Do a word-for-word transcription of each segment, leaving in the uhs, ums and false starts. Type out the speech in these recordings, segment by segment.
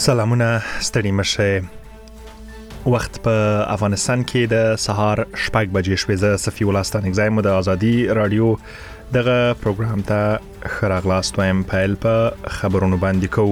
سلامونه ستړي مشه. وخت په افغانستان کې د سهار شپږ بجې شوې. زه صفي ولاستان اگزایم د ازادي رادیو دغه پروګرام ته خراغلاست وایم. پیل په خبرونو باندې کوو.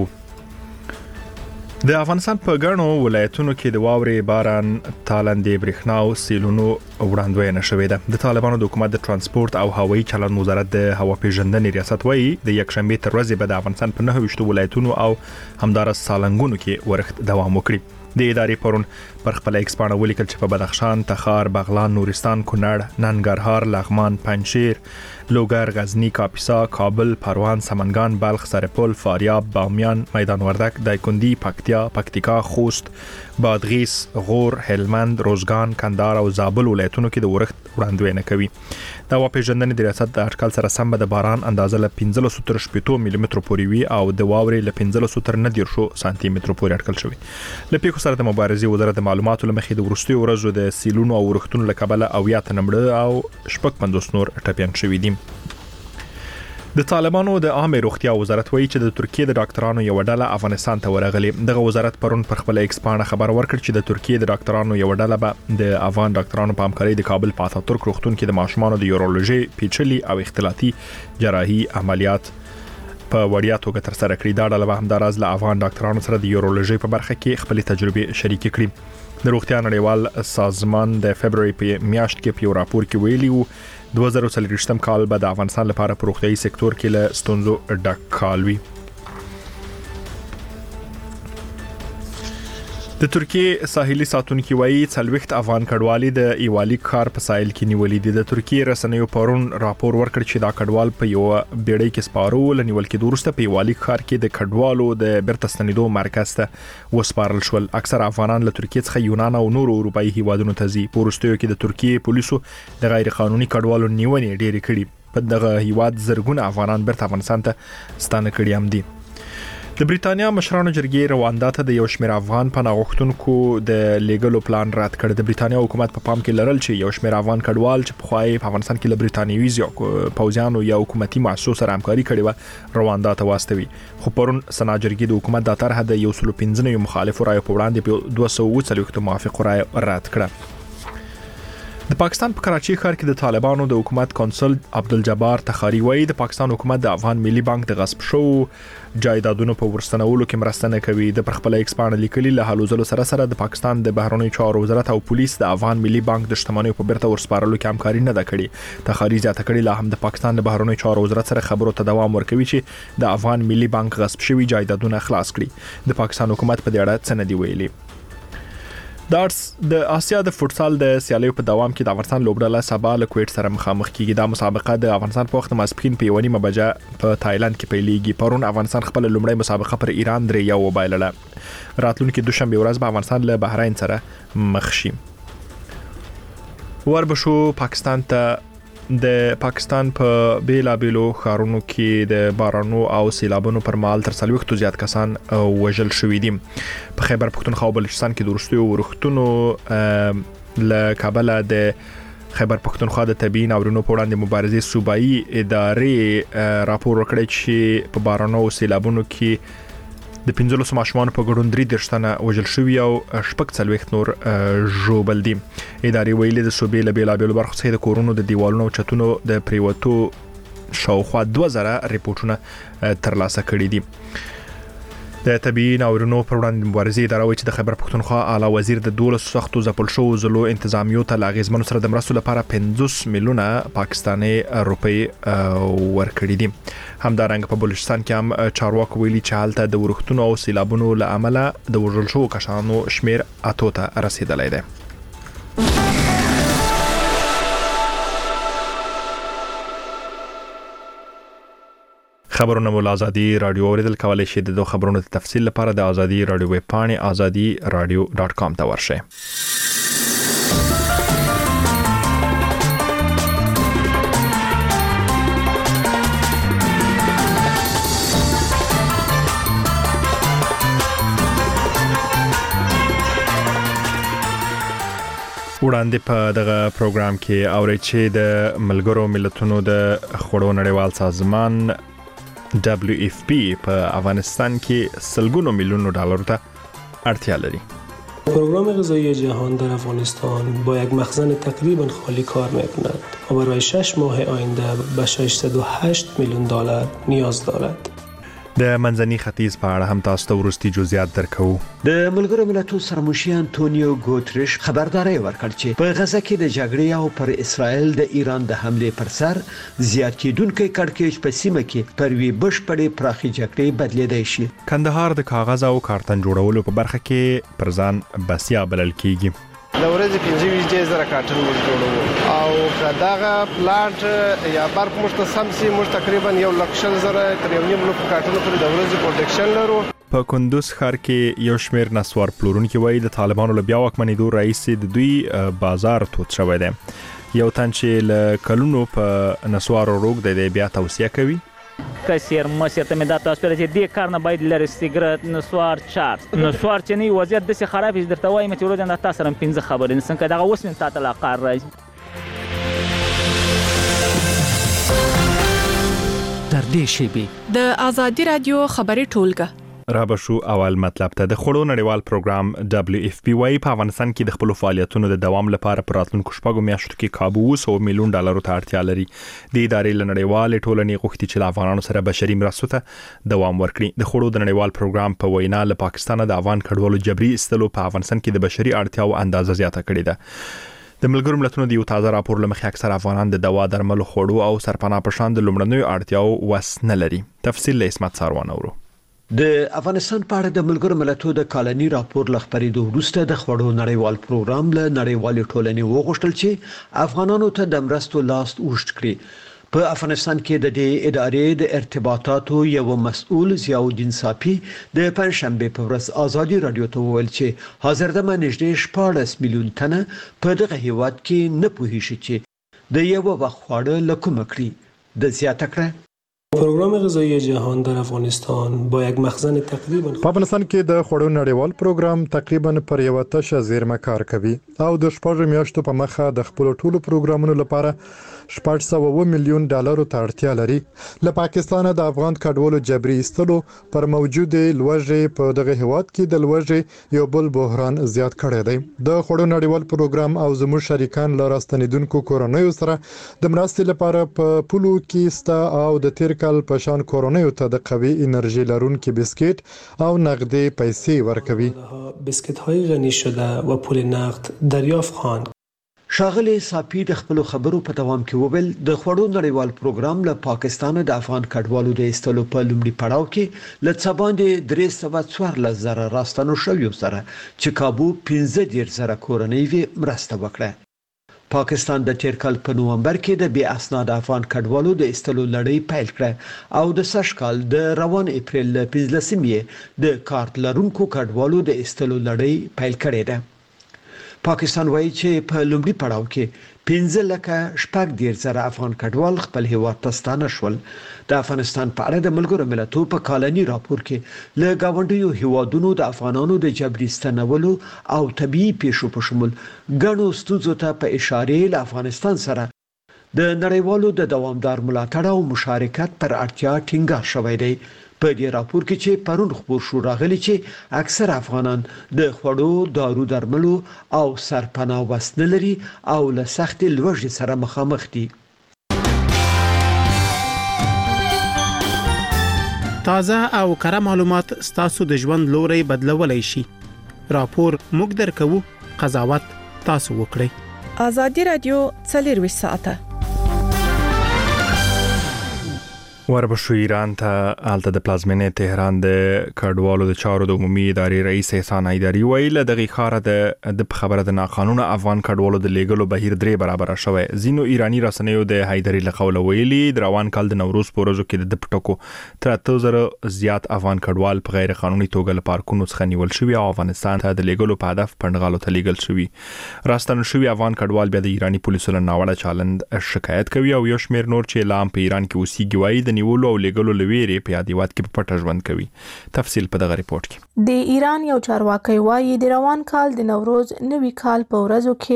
د افغانستان په ګڼو ولایتونو کې د واورې باران، تالندې، برېښنا او سیلونو وړاندوینه شوې ده. د طالبانو د حکومت د ترانسپورت او هوایي چلند وزارت د هوا پیژندنې ریاست وایي د یکشنبه تر ورځې به د افغانستان په نهه ویشت ولایتونو او همدارس سالنګونو کې ورښت دوام وکړي. د ادارې پرون پر خپل ایکس پاڼه ولیکل چې په بدخشان، تخار، بغلان، نورستان، کونړ، ننګرهار، لغمان، پنجشیر، لوګر، غزنی، کاپیسا، کابل، پروان، سمنګان، بلخ، سرپل، فاریاب، بامیان، میدان وردک، دایکنډي، پکتیا، پکتیکا، خوست، بادغیس، غور، هلمند، روزګان، کندهار او زابل ولایتونو کې د ورښت وړاندوینه کوي. د هوا پیژندنې د ریاست د اټکل سره سم د باران اندازه له پنځلس تر شپږ ملي متر پورې وي او د واورې له پنځلس تر نه دیرشو سانتي متر پورې اټکل شوی. له پیښو سره د مبارزې وزارت د معلوماتو لمخې د وروستیو ورځو د سیلونو او ورښتونو له کبله اویا تنمړه او شپږ پنځوس نور ټپیان شوي دي. د طالبانو د عامه روغتیا وزارت وایي چې د ترکیه د ډاکټرانو یو ډله افغانستان ته ورغلي. دغه وزارت پرون پر خپل ایکس پاڼه خبر ورکړ چې د ترکیه د ډاکټرانو یو ډله به د افغان ډاکټرانو په همکارۍ د کابل په اتاتورک روغتون کې د ماشومانو د یورولوژي پیچلي او اختلاطي جراحي عملیات په وړیا توګه تر سره کړي. دا ډله به همداراز له افغان ډاکټرانو سره د یورولوژي په برخه کې خپل تجربې شریک کړي. د روغتیا نړیوال سازمان د فبرवरी په میاشت کې په یو راپور کې ویلي وو دوه زره څلوېښتم کال به د افغانستان لپاره په روغتیايي سکتور کې له ستونزو ډک کال وي. د ترکیه ساحلي ساتونکي وایي څلوېښت افغان کډوالي د ایوالي ښار په ساحل کې نیولې دي. د ترکیه رسنیو پرون راپور ورکړ چې دا کډوال په یو بیړۍ کې سپارو لنیول کې وروسته په ایوالي ښار کې د کډوالو د بیرته ستنېدو مرکز ته وسپارل شول. اکثر افغانان له ترکیه څخه یونان او نورو اروپایي هیوادونو ته ځي. په وروستیو کې د ترکیه پولیسو د غیر قانوني کډوالو نیونې ډېرې کړي. په دغه هیواد زرګونه افغانان بیرته افغانستان ته ستانه کړي هم دي. د بریتانیا مشرانو جرګې رواندا ته د یو شمېر افغان پناه غوښتونکو د لیګلو پلان رد کړ. د بریتانیا حکومت په پام کې لرل چې یو شمېر افغان کډوال چې په خوای په افغانستان کې له بریتانیوي پوځیانو یا حکومتي مؤسسو سره همکاري کړې و رواندا ته واستوي. خو پرون سنا جرګې د حکومت د طرحه د یو سل او پنځه مخالفو رایو په وړاندې په دوه سوه اووه څلوېښت موافق رایو رد کړه. د پاکستان په کراچي ښار کې د طالبانو د حکومت کونسل عبدالجبار تخاری وایي د پاکستان حکومت د افغان ملي بانک د غصب شو جایدادونو په ورستنولو کې مرسته نه کوي. د پر خپل ایکس پاڼه لیکلي له هلو ځلو سره سره د پاکستان د بهرنیو چارو وزارت او پولیس د افغان ملي بانک د شتمنیو په بیرته ورسپارلو کې همکاري نه ده کړې. تخاری زیاته کړې لا هم د پاکستان د بهرنیو چارو وزارت سره خبرو ته دوام ورکوي چې د افغان ملي بانک غصب شوی جایدادونه خلاص کړي. د پاکستان حکومت په دې اړه څه نه دی ویلي. د آسیا د فوتسال د سیالیو په دوام کې د افغانستان لوبډله سبا له کویټ سره مخامخ کیږي. دا مسابقه د افغانستان په وخت ماسپښین په یو نیمه بجه په تایلند کې پیلېږي. پرون افغانستان خپل لومړی مسابقه پر ایران درې یو وبایلله. راتلونکي دوشنبه ورځ به افغانستان له بحرین سره مخ شي. وربشو پاکستان ته د پاکستان په بیلا بیلو ښارونو کې د بارانو او سیلابونو پر مهال تر څلوېښتو زیات کسان وژل شوي دي. په خیبر پښتونخوا او بلوچستان کې د وروستیو ورښتونو له کبله د خیبر پښتونخوا د طبي ناورینونو په وړاندې مبارزې صوبایي ادارې راپور ورکړی چې په بارانو او سیلابونو کې د پنځلسو ماشومانو په ګډون درې دېرش تنه وژل شوي او شپږ څلوېښت نور ژوبل دي. ادارې ویلي د صوبې له بېلابېلو برخو څخه د کورونو د دیوالونو او چتونو د پریوتو شاوخوا دوه زره ریپورټونه ترلاسه کړي دي. د طبي ناورینونو پر وړاندې مبارزې اداره وایي چې د خیبر پښتونخوا اعلی وزیر د دولسو سختو ځپل شوو ضلعو انتظامیو ته له اغېزمنو سره د مرستو لپاره پنځوس میلیونه پاکستاني روپۍ ورکړي دي. همدارنګه په بلوچستان کې هم چارواکو ویلي چې هلته د ورښتونو او سیلابونو له امله د وژل شوو کسانو شمیر اتو ته رسیدلی دی. خبرونه مو ازادي رادیو اوریدل کولای شئ. د خبرونو د تفصیل لپاره د ازادي رادیو ویب پاڼې ازادي رادیو ډاټ کام ته ورشئ. وړاندې په دغه پروګرام کې اورئ چې د ملګرو ملتونو د خوړو نړیوال سازمان دبلیو اف پی په افغانستان کې سلګونو میلیونو ډالر ته اړتیا لري. پروگرام غذایی جهان در افغانستان با یک مخزن تقریبا خالی کار میکند و برای شش ماه آینده به ششصد و هشت میلیون دلار نیاز دارد. د منځني ختیځ په اړه هم تاسو ته وروستي جزئیات درکو. د ملګرو ملتونو سرمشي انټونیو ګوتریش خبرداري ورکړ چې په غزه کې د جګړې او پر اسرائیل د ایران د حمله پر سر زیات کېدونکې کړکېچ په سیمه کې پر وی بشپړې پراخي جګړې بدلېدای شي. کندهار د کاغذ او کارتن جوړولو په برخه کې پرځان بسیا بلل کیږي. د ورځې پنځه ویشت زره کارتن موږ جوړو او کداغه پلانټ یا برق مشتسم سي موږ تقریبا یو لک شل زره تر یو نیم لک کارتن پر د ورځې پروډکشن لرو. په کندوز ښار کې یو شمېر نسوار پلورونکي وایي د طالبانو له بیا واکمنېدو راهیسې د دوی بازار تود شوی دی. یو تن چې له کلونو په نسوارو روږدی دی بیا توصیه کوي. کثیر مسیر ته مې دا تاسو ته چې دې کار نه باید لري سیګریټ نسوار چارج نسوار چې نه وضعیت د سي خراب هیڅ درته وایم چې ورځ نه تاسو رم پنځه خبرې نسن کدا اوس من تاسو لا قار راځي. در دې شی به د ازادي رادیو خبري ټولګه را بشو اول مطلب ته د خړو نړیوال پروګرام دبلیو اف پی وايي په افغانستان کې د خپل فعالیتونو د دوام لپاره پر راتلونکو شپږو میاشتو کې کابو سو میلیون ډالر ته اړتیا لري. د ادارې لنړیوال ټولنې غوښتي چې افغانانو سره بشري مرستو ته دوام ورکړي. د خړو د نړیوال پروګرام په وینا له پاکستان د افغان کډوالو جبري استلو په افغانستان کې د بشري اړتیاو اندازه زیاته کړې ده. د ملګرو ملتونو د یو تازه راپور لمخې اکثر افغانان د دوا درملو خوړو او سرپناه په شان د لومړنیو اړتیاو وس نه لري. تفصیل له اسمت ساروان اورو. د افغانستان په اړه د ملګرو ملتونو د کالني راپور لخبرېدو وروسته د خړو نړیوال پروګرام له نړیوال ټولنې وغوښتل چې افغانانو ته د مرستو لاس اوږد کړي. په افغانستان کې د دې ادارې د ارتباطاتو یو مسؤل ضیاءالدین صافي د پنځشنبه په ورځ ازادي رادیو ته وویل چې حاضر د نږدې شپاړس میلیون تنه په دغه هیواد کې نه پوهیږي چې د یو وخت خواړه لکوم کړی. د زیاته کړه پروگرام غذایی جهان در افغانستان با یک مخزن تقریبا په افغانستان کې د خوړو نړیوال پروګرام تقریبا پر یو تشه زیرمه کار کوي او د شپږ میاشتو په مخه د خپل ټولو پروګرامونو لپاره شپږ سوه میلیون ډالر ته اړتیا لري. له پاکستان د افغان کډوالو جبري استلو پر موجوده لوږې په دغه هیواد کې د لوږې یو بل بحران زیات کړی دی. د خوړو نړیوال پروګرام او زموږ شریکان له راستنیدونکو کورنیو سره د مرستې لپاره په پولو کې ستا او د تیر کال په شان کورنیو ته د قوي انرژي لرونکي بسکټ او نقدي پیسې ورکوي. بسکټ های غنی شده و پول نقد دریافت خواهند. شاغلی صافي د خپل خبرو په دوام کې وویل د خوړو نړیوال پروګرام له پاکستان د افغان کډوالو د استلو په لومړي پړاو کې له څه باندې درې سوه څوارلس زره راستنو شویو سره چې کابو پنځه دېرش زره کورنۍ یې مرسته وکړه. پاکستان د تیر کال په نومبر کې د بې اسناد افغان کډوالو د استلو لړۍ پیل کړه او د سږ کال د روان اپریل له پنځلسمې د کارت لرونکو کډوالو د استلو لړۍ پیل کړې ده. پاکستان وایي چې په لومړي پړاو کې پنځه لکه شپږ دېرش زره افغان کډوال خپل هیواد ته ستانه شول. د افغانستان په اړه د ملګرو ملتونو په کالني راپور کې له گاونډیو هیوادونو د افغانانو د جبري ستنولو او طبيعي پیښو په شمول ګڼو ستونزو ته په اشاره له افغانستان سره د نړیوالو د دوامدار ملاتړ او مشارکت پر اړتیا ټینګار شوی دی. په دې راپور کې چې پرون خبر شو راغلی چې اکثر افغانان د خوړو دارو درملو او سرپناه وس نه لري او له سختې لوږې سره مخامخ دي. تازه او کره معلومات ستاسو د ژوند لوري بدلولای شي. راپور موږ درکو، قضاوت تاسو وکړئ. ازادي رادیو څلورویشت ساعته وربشو ایران ته آلته د پلازمینې تهران د کډوالو د چارو د عمومي ادارې رئیس احسان حیدري ویل دغه خاره د د خبره د ناقانونه افغان کډوالو د لیګلو بهیر درې برابر شوی. زینو ایرانی رسنیو د حیدري لخوا ویلي د روان کال د نوروز پورزو کې د پټکو تر اتو زره زیات افغان کډوال په غیر قانوني توګه له پارکونو څخه نیول شوی او افغانستان ته د لیګلو په هدف پندغالو ته لیګل شوی. راستنه شوی افغان کډوال بیا د ایرانی پولیسو له ناوړه چلند شکایت کوي او یو شمیر نور چې لام په ایران کې اوسېږي وایي د نیولو او لیګلو لویری په یادیوات کې په پټه ژوند کوي. تفصیل په دغه ریپورت کې. د ایران یو چارواکي وایي د روان کال د نوروز نوي کال په ورځو کې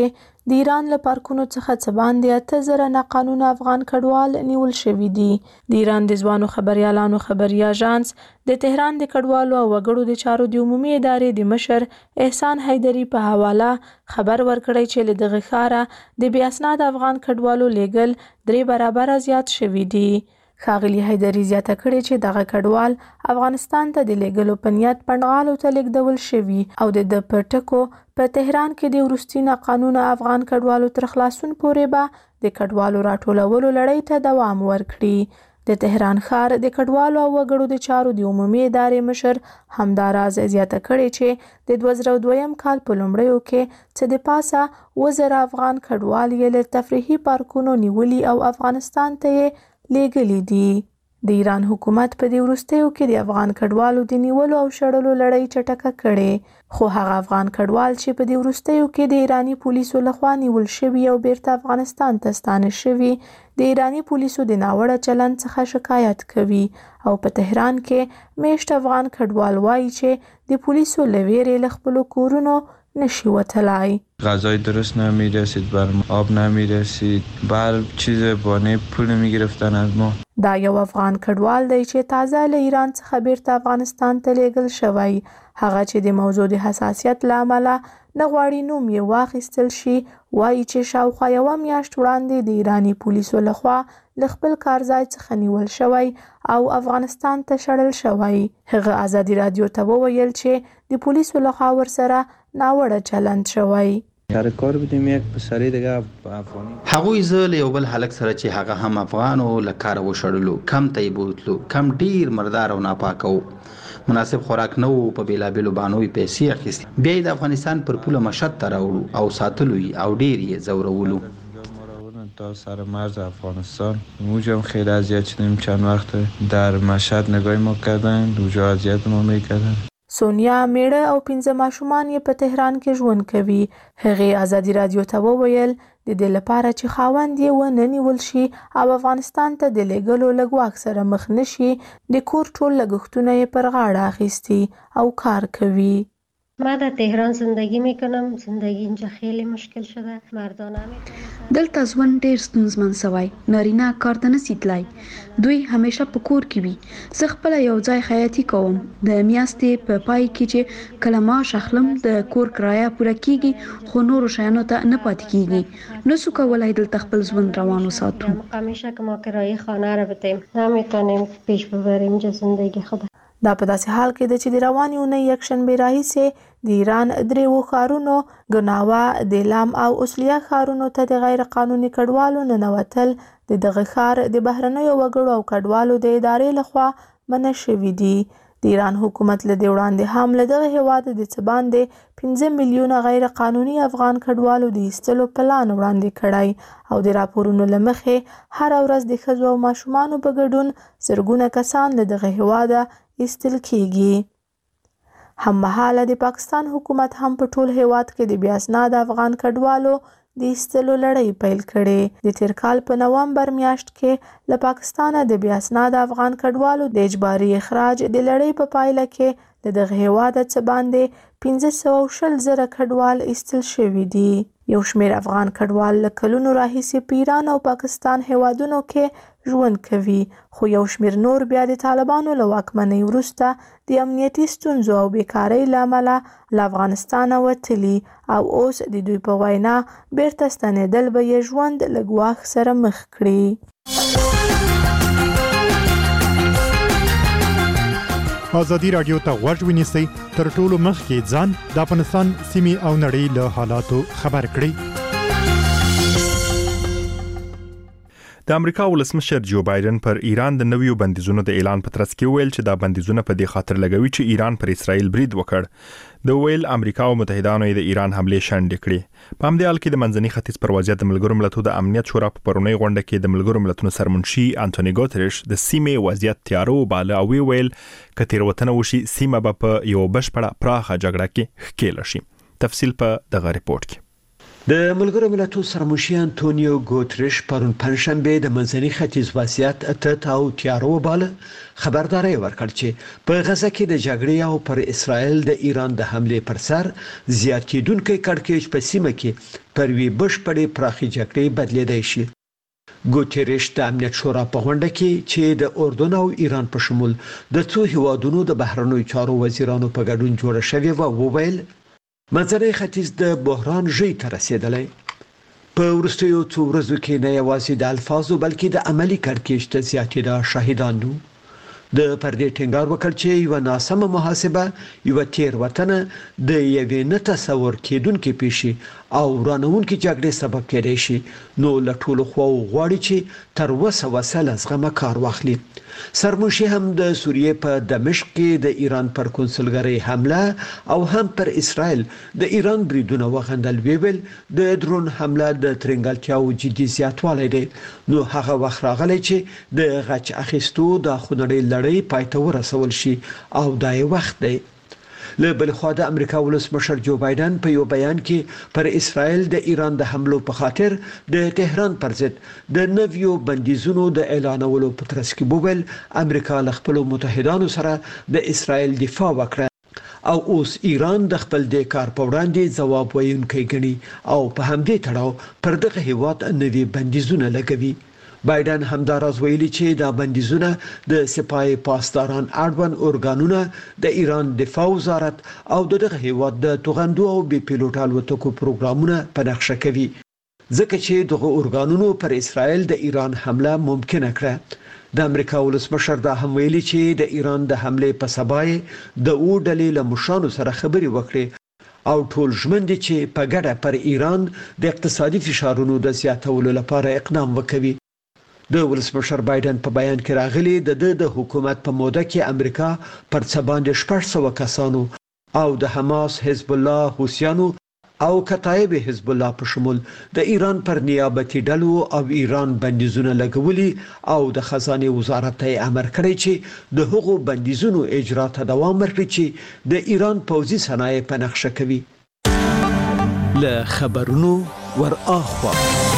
د ایران له پارکونو څخه څه باندې اته زره ناقانونه افغان کډوال نیول شوي دي. د ایران د ځوانو خبريالانو خبري اژانس د تهران د کډوالو او وګړو د چارو د عمومي ادارې د مشر احسان حیدري په حواله خبر ورکړی چې له دغه ښاره د بې اسناد افغان کډوالو لیږل درې برابره زیات شوي دي. ښاغلي حیدري زیاته کړې چې دغه کډوال افغانستان ته د لیږلو په نیت پنډغالو ته لیږدول شوي او د ده په ټکو په تهران کې د وروستي ناقانونه افغان کډوالو تر خلاصون پورې به د کډوالو راټولولو لړۍ ته دوام ورکړي. د تهران ښار د کډوالو او وګړو د چارو د عمومي ادارې مشر همداراز زیاته کړې چې د دوه زره دویم کال په لومړیو کې څه د پاسه اووه زره افغان کډوال یې له تفریحي پارکونو نیولي او افغانستان ته یې لیږلي دي. د ایران حکومت په دې وروستیو کې د افغان کډوالو د نیولو او شړلو لړۍ چټکه کړې، خو هغه افغان کډوال چې په دې وروستیو کې د ایرانی پولیسو لخوا نیول شوي او بیرته افغانستان ته ستانه شوي د ایرانی پولیسو د ناوړه چلند څخه شکایت کوي او په تهران کې میشت افغان کډوال وایي چې د پولیسو له ویرې له خپلو کورونو نشي وتلای. غذای درست نمیرسید، برم آب نمیرسید، بر چیز بانه پول میگرفتن از ما. دا یو افغان کډوال دی چې تازه له ایران څخه بیرته افغانستان ته لیږل شوی. هغه چې د موضوع د حساسیت له امله نه غواړي نوم یې واخیستل شي، وایي چې شاوخوا یوه میاشت وړاندې د ایرانی پولیسو لخوا له خپل کارځای څخه نیول شوی او افغانستان ته شړل شوی. هغه ازادي رادیو ته وویل چې د پولیسو لخوا ورسره ناوړه چلند شوی. کار بودیم یک پسری دیگه افغانی. هغوی زه له یو بل هلک سره چې هغه هم افغان او له کاره وشړلو، کم ته یې بوتلو، کم ډیر مردار او ناپاک و، مناسب خوراک نه و، په بېلابېلو بانو یې پیسې اخیستې، بیا یې د افغانستان پر پوله مشهد ته راوړو او ساتلو یې او ډیر یې ځورولو. تا سر مرز افغانستان اونجا هم خیلی اذیت شدیم، چند وقت در مشهد نگاه ما کردن، اونجا اذیت ما میکردن. سونیا میړه او پنځه ماشومان یې په تهران کې ژوند کوي. هغې ازادي رادیو ته وویل د دې لپاره چې خاوند یې ونه نیول شي او افغانستان ته د لیږلو له ګواښ سره مخ نه شي، د کور ټول لګښتونه یې پر غاړه اخیستي او کار کوي. ما در تهران زندگی میکنم. زندگی اینجا خیلی مشکل شده. مردانه میتونن دلته ژوند ډیر ستونزمن سوی. نارینه کار ته نشي تلای، دوی همیشه په کور کې وي. زه خپله یو ځای خیاطي کوم. د میاشتې په پای کې چې کله معاش اخلم د کور کرایه پوره کیږي، خو نورو شیانو ته نه پاتې کیږي. نسو کولای دلته خپل ژوند روان وساتو. همیشه که ما کرایه خانه رو بدیم نمیتونیم پیش ببریم زندگی خود. دا په داسې حال کې ده چې د روانې اونۍ یکشنبې راهیسې د ایران دریو ښارونو ګناوه، دیلام او اوسلیا ښارونو ته د غیر قانوني کډوالو ننوتل د دغه ښار د بهرنیو وګړو او کډوالو د ادارې لخوا منع شوي دي. د ایران حکومت له دې وړاندې هم له دغه هیواد د څه باندې پنځه میلیونه غیر قانوني افغان کډوالو د ایستلو پلان وړاندې کړی او د راپورونو له مخې هره ورځ د ښځو او ماشومانو په ګډون زرګونه کسان له دغه هیواده ایستل کیږي. هممهاله د پاکستان حکومت هم په ټول هیواد کې د بې اسناده افغان کډوالو د ایستلو لړۍ پیل کړې. د تیر کال په نومبر میاشت کې له پاکستانه د بې اسناده افغان کډوالو د اجباري اخراج د لړۍ په پایله کې د دغه هیواده څه باندې پنځه سوه او شل زره کډوال ایستل شوي دي. یو شمېر افغان کډوال له کلونو راهیسې په ایران او پاکستان هیوادونو کې ژوند کوي، خو یو شمېر نور بیا د طالبانو له واکمنۍ وروسته د امنیتي ستونزو او بیکارۍ له امله له افغانستانه وتلي او اوس د دوی په وینا بیرته ستنېدل به یې ژوند له ګواښ سره مخ کړي. ازادي رادیو ته غوږ ونیسئ، تر ټولو مخکې ځان د افغانستان سیمې او نړۍ له حالاتو خبر کړئ. د امریکا ولسمشر جو بایدن پر ایران د نویو بندیزونو د اعلان په ترڅ کې ویل چې دا بندیزونه په دې خاطر لګوي چې ایران پر اسرائیل برید وکړ. د ویل امریکا او متحدانو یې د ایران حملې شنډې کړې. په همدې حال کې د منځني ختیځ پر وضعیت د ملګرو ملتونو د امنیت شورا په پرونی غونډه کې د ملګرو ملتونو سرمنشي انټونی ګوتریش د سیمې وضعیت تیارو باله او ویل چې تیروتنه وشي سیمه به په یو بشپړه پراخه جګړه کې ښکېل شي. تفصیل په دغه ریپورت کې. د ملګرو ملتونو سرمشر انټونیو ګوتریش پرون پنځشنبه د منځني ختیځ وضعیت ته او تیارو باله خبرداري ورکړ چې په غزه کې د جګړې او پر اسرائیل د ایران د حمله پر سر زیاتېدونکو کړکېچ په سیمه کې پر وی بشپړې پراخي جګړې بدلېدای شي. ګوتریش د امنیت شورا په غونډه کې چې د اردن او ایران په شمول د څو هیوادونو د بهرنیو چارو وزیرانو په ګډون جوړه شوې و وویل منځنی ختیځ د بحران ژۍ ته رسیدلی. په وروستیو څو ورځو کې نه یوازې د الفاظو بلکې د عملی کړکېچ ته زیاتېدا شاهدان وو. د پردې ټینګار وکړ چې یو ناسمه محاسبه یو تیروتنه د یوې نه تصور کېدونکې پیښې او ورانونکې جګړې سبب کېدای شي، نو له ټولو خواو غواړي چې تر اوسه وسله زغمه کار واخلي. سرمشر هم د سوریې په دمشق کې د ایران پر کنسولګرۍ حمله او هم پر اسرائیل د ایران بریدونه وغندل. ویل د درون حمله د ترنګلتیاو جدي زیاتوالی دی، نو هغه وخت راغلی چې د غچ اخیستو د خونړۍ لړۍ پای ته ورسول شي او دا یې وخت دی. له بل خوا د امریکا ولسمشر جو بایدن په یو بیان کې پر اسرائیل د ایران د حملو په خاطر د تهران پر ضد د نویو بندیزونو د اعلانولو په ترڅ کې وویل امریکا له خپل متحدانو سره د اسرائیل دفاع وکړه او اوس ایران د خپل د کار په وړاندې ځواب ویونکی ګڼي او په همدې تړاو پر دغه هیواد نوي بندیزونه لګوي. بایدن همداراز ویلي چې دا بندیزونه د سپاه پاسداران اړوند اورګانونه د ایران دفاع وزارت او دغه هیواد د توغندو او بي پیلوټ الوتکو پروګرامونه په نقشه کوي، ځکه چې دغه اورګانونو پر اسرائیل د ایران حمله ممکنه کړه. د امریکا ولسمشر دا هم ویلي چې د ایران د حمله په سبا د او ډلې له مشرانو سره خبرې وکړي او ټول ژمن دي چې په ګډه پر ایران د اقتصادي فشارونو د زیاتولو لپاره اقدام وکړي. د ولسمشر بایدن په بیان کې راغلي د د حکومت په موده کې امریکا پر څه باندې شپږ سوه کسانو او د حماس، حزب الله، حوثیانو او کتایب حزب الله په شمول د ایران پر نیابتي ډلو او ایران بندیزونه لګولي او د خزانه وزارت ته امر کړی چې د هغو بندیزونو اجرا ته دوام ورکړي چې د ایران پوځي صنایع په نقشه کوي. له خبرونو ور اخوا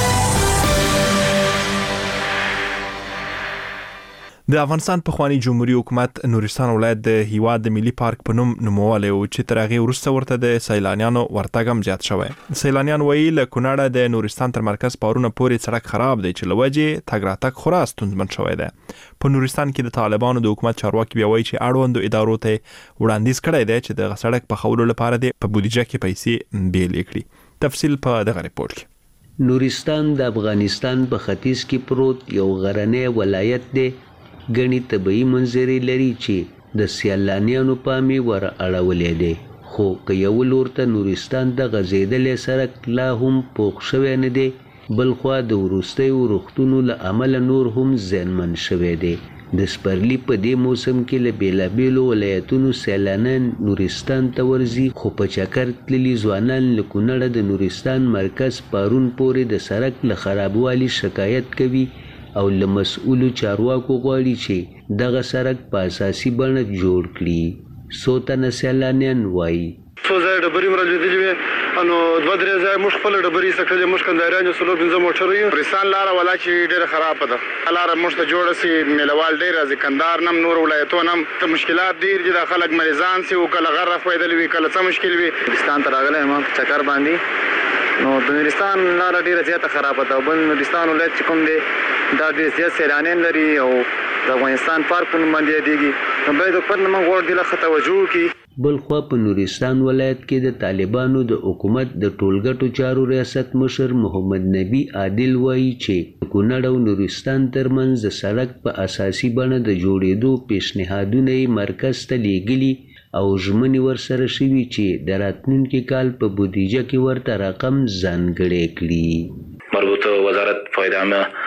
د افغانستان په خواني جمهوریت حکومت نورستان ولایت د هیواد د ملي پارک په نوم نوموالي او چې تر هغه وروسته ورته د سیلانیانو ورتګم زیات شوی. سیلانیان وایي له کونړه د نورستان تر مرکز پارونه پورې سړک خراب دی چې لوجه تګ راتګ خورا ستونزمن شوی دی. په نورستان کې د طالبانو د حکومت چارواکي بیا وایي چې اړوندو ادارو ته وړاندیز کړی دی چې د سړک په خولو لپاره د په بودیجه کې پیسې بیل کړي. تفصیل په دغه ریپورت کې. نورستان د افغانستان په ختیځ کې پروت یو غرنی ولایت دی. غني طبيعي منظرې لري چې د سیلانیانو پامي ور اړولې دي، خو که یو لور ته نورستان د غزیدلې سړک لا هم پوښ شوی نه دی، بل خوا د وروستیو روغتونو له امله نور هم زیانمن شوی دی. د سپرلي په دې موسم کې له بیلابیلو ولایتونو سیلانیان نورستان ته ورځي، خو په چکر تللي ځوانان له کونړه د نورستان مرکز پارون پورې د سړک له خرابوالي شکایت کوي او له مسؤلو چارواکو غواړي چې دغه سړک په اساسي بڼه جوړ کړي. څو تنه سیلانیان وایي څو ځای ډبرې مرلېدلې وې، نو دوه درې ځای موږ خپله ډبرې سکلې، موږ کندهاریان یو څلور پنځه موټر یو. نورستان لاره ولا چې ډېره خرابه ده، لاره موږ ته جوړه سي، میلوال ډېر راځي، کندهار نم نور ولایتونه هم ته مشکلات ډېر دي، دا خلک مریضان سي او کله غر رفیدلې وي، کله څه مشکل وي. نورستان ته راغلی یم په چکر باندې، نو د نورستان لاره ډېره زیاته خرابه ده. بل نورستان ولایت چې کوم دی دا ډېر زیات سیلانیان لري او د افغانستان پارک په نوم باندې یادېږي، نو باید حکومت نه موږ غواړو دې له ښه توجه وکړي. بل خوا په نورستان ولایت کې د طالبانو د حکومت د ټولګټو چارو ریاست مشر محمد نبی عادل وایي چې کونړ او نورستان ترمنځ د سړک په اساسي بڼه د جوړېدو پیشنهادونه یې مرکز ته لیږلي او ژمنې ورسره شوي چې د راتلونکي کال په بودیجه کې ورته رقم ځانګړی کړي. مربوطه وزارت فایده عامه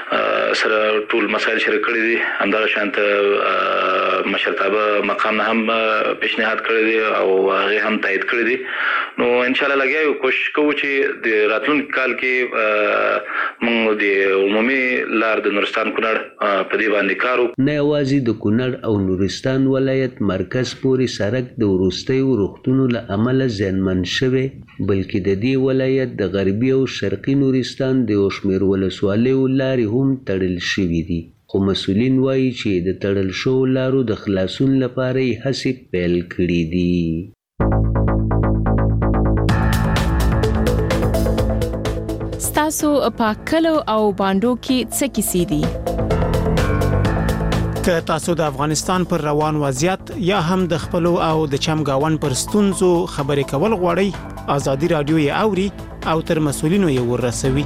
سره ټول مسایل شریک کړي دي. همدغه شانت مشرتابه مقام هم پیشنهاد کړی دی او هغه هم تایید کړی دی. نو ان شاء الله لګیا یو کوشش کوو چې د راتلونکي کال کې موږ د عمومي لار د نورستان کونړ په دې باندې کارو. نه یوازې د کونړ او نورستان ولایت مرکز پورې سړک د وروستیو روغتونو له امله زیانمن شوی، بلکې د دې ولایت د غربي او شرقي نورستان د یو شمېر ولسوالیو لارې هم تړل شوي دي. خو مسؤلین وایي چې د تړل شوو لارو د خلاصون لپاره یې هڅې پیل کړي دي. ستاسو په کلو او باندو کې څه کیسې دي؟ که تاسو د افغانستان پر روان وضعیت یا هم د خپلو او د چمګاون پر ستونزو خبرې کول غواړئ، ازادي رادیو یې اوري او تر مسؤلینو یې ورسوي.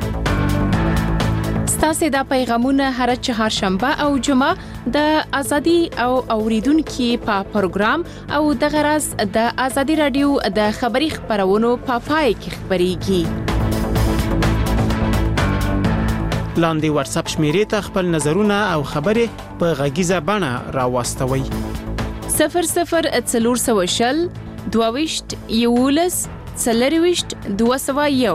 ستاسو د پیغامونه هر چهارشنبه او جمعه د ازادي او اوریدونکو په پروګرام او د غرض د ازادي رادیو د خبري خبرونو په پای کې خبريږي. لاندې واتس اپ شمیرې ته خپل نظرونه او خبرې په غږیزه بڼه راوستوي. صفر صفر څلور سوه شل دوه ویشت یولس څلور ویشت دوه سوه یو.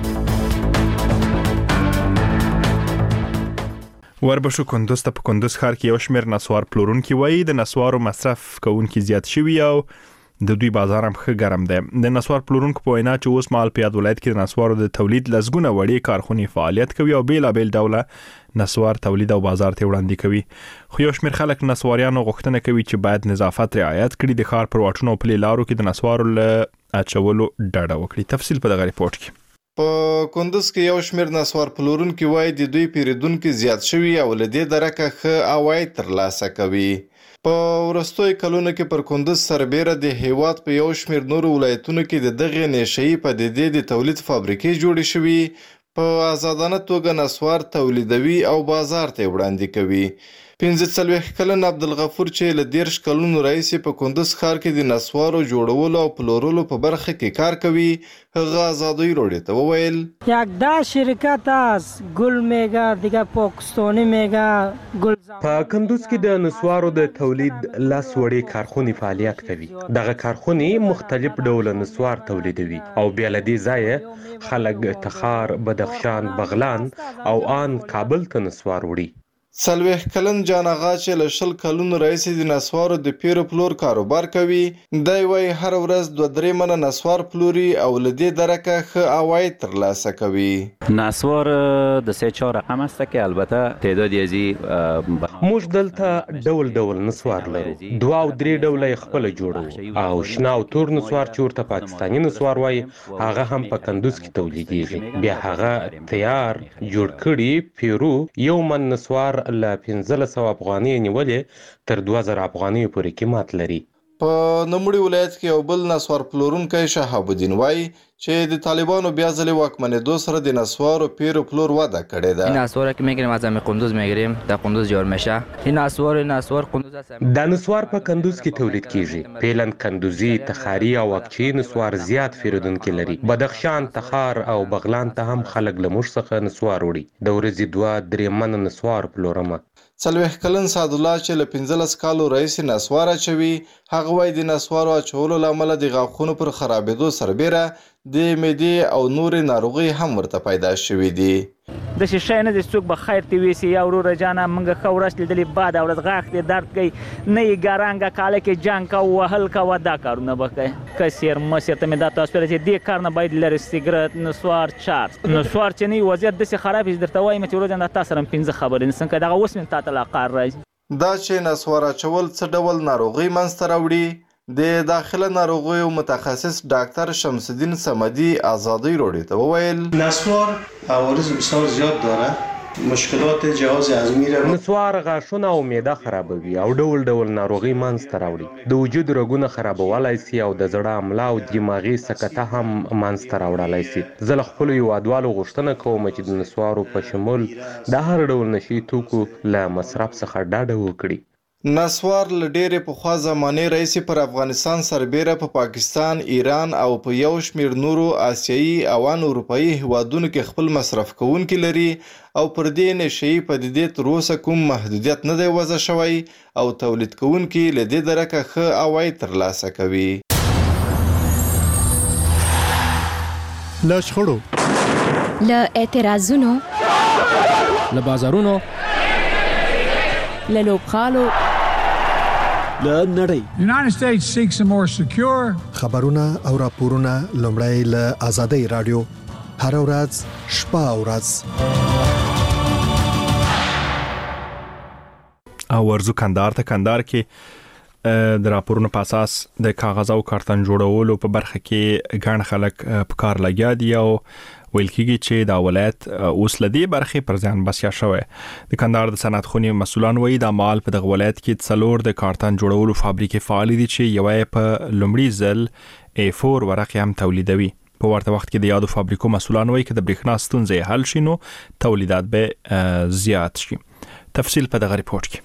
وربشو کندوز ته په کندوز ښار کې یو شمېر نسوار پلورونکي وایي د نسوارو مصرف کوونکي زیات شوي او د دوی بازار هم ښه ګرم دی. د نسوار پلورونکو په وینا چې اوس مهال په یاد ولایت کې د نسوارو د تولید لسګونه وړې کارخونې فعالیت کوي او بیلابیل ډوله نسوار تولید او بازار ته وړاندې کوي. خو یو شمېر خلک نسواریانو غوښتنه کوي چې باید نظافت رعایت کړي، د ښار پر واټونو او پلي لارو کې د نسوارو له اچولو ډډه وکړي. تفصیل په دغه ریپورت کې. په کندوز کې یو شمېر نسوار پلورونکي وایي د دوی پیرودونکي زیات شوي او له دې درکه ښه عواید ترلاسه کوي. په وروستیو کلونو کې پر کندوز سربېره د هیواد په یو شمېر نورو ولایتونو کې د دغې نشهیي پدیدې د تولید فابریکې جوړې شوي، په آزادانه توګه نسوار تولیدوي او بازار ته وړاندې کوي. پنځه څلوېښت کلن عبدالغفور چې له دېرش کلونو راهیسې په کندوز ښار کې د نسوارو جوړولو او پلورلو په برخه کې کار کوي، هغه ازادي راډیو ته وویل یک ده شرکت است، گل میگه دیگه پاکستانی میگه گل. په کندوز کې د نسوارو د تولید لس وړې کارخونې فعالیت کوي. دغه کارخونې مختلف ډول نسوار تولیدوي او بیا له دې ځایه خلک تخار، بدخشان، بغلان او آن کابل ته نسوار وړي. څلوېښت کلن جان آغا چې له شل کلونو راهیسې د نسوارو د پیرو پلور کاروبار کوي، دی وایي هر ورځ دوه درې منه نسوار پلوري او له دې درکه ښه عواید ترلاسه کوي. نسوار د سه چهار رقم است که البته تعدادی ازی موږ دلته ډول ډول نسوار لرو، دوه او درې ډوله یې خپله جوړو او شنه او تور نسوار چې ورته پاکستاني نسوار وایي هغه هم په کندوز کې تولیدیږي. بیا هغه تیار جوړ کړي پیرو یو من نسوار له پنځلس سوه افغانۍ نیولې تر دوه زره افغانۍ پورې قیمت لري. په نوموړي ولایت کې یو بل نسوار پلورونکی شهاب الدین وایي چې د طالبانو بیا ځلې واکمنېدو سره د نسوارو پیرو پلور وده کړې ده. این نسوار که میگیریم از همین قندوز میگیریم، در قندوز جور میشه. این نسوار این نسوار قندوز است. دا نسوار په کندوز کې تولید کیږي. پیلن کندوزي، تخاری او اقچی نسوار زیات پیرودونکي لري. بدخشان، تخار او بغلان ته هم خلک له موږ څخه نسوار وړي. د ورځې دوه درې منه نسوار پلورمه. څلوېښت کلن سعدالله چې له پنځلس کالو راهیسې نسوار اچوي، هغه وایي د نسوارو اچولو له امله د غاښونو پر خرابېدو سربېره د معدې او نورې ناروغۍ هم ورته پیدا شوي دي. د شیشه نه د څوک به خیر تی ویسي یا ورور جانا منګه خو ورځ لیدلې بعد ورځ غاښ دې درد کوي نه یې ګارانګه کاله کې جنگ کا وهل کا ودا کارونه وکړي کسیر مسیر ته مې دا تاسو پر چې دې کار نه باید لري سیګریټ نسوار چار نسوار چې نه وضعیت د سي خراب درته وایم چې ورځ نه تاسو رم پنځه خبرې نسن کدا اوس من تاسو لا قار راځي. دا چې نسوار اچول څه ډول ناروغي منځته راوړي، د داخله ناروغیو متخصص ډاکټر شمس الدین صمدی ازادی راډیو ته وویل نسوار عوارض بسیار زیاد داره، مشکلات جهاز هضمی را نسوار غاښونه او معده خرابوي او ډول ډول ناروغي منځته راوړي. د وجود رګونه خرابولی سي او د زړه حمله او دماغي سکته هم منځته راوړلی سي. زه له خپلو هیوادوالو غوښتنه کوم چې د نسوارو په شمول د هر ډول نشي توکو له مصرف څخه ډډه وکړي. نسوار له ډېرې پخوا زمانې راهیسې پر افغانستان سربیره په پا پاکستان، ایران او په یو شمېر نورو آسیایي او ان اروپایي هیوادونو کې خپل مصرف کوونکي لري او پر دې نشهیي پدیدې تر اوسه کوم محدودیت نه دی وضع شوی او تولید کوونکي له دې درکه ښه عواید ترلاسه کوي. له شخړو، له اعتراضونو، له بازارونو، له لوبغالو، له نړۍ. United States seeks a more secure خبرونه او راپورونه لومړی له آزادۍ رادیو هر ورځ شپه او ورځ او ورزو کندهار ته. کندهار کې د راپورونو په اساس د کاغذ او کارتن جوړولو په برخه کې ګڼ خلک په کار لګیا دي او ویل کېږي چې دا ولایت اوس لدی برخه پر ځان بسیا شوی. د کندهار د صنعت خونې مسولان وایي د مال په دغه ولایت کې څلور د کارتن جوړولو فابریکې فعال دي چې یوه په لومړي ځل ای فور ورقه هم تولیدوي. په ورته وخت کې د یادو فابریکو مسولان وایي چې د برېښنا ستونزې حل شي نو تولیدات به زیات شي. تفصیل په دغه ریپورت کې.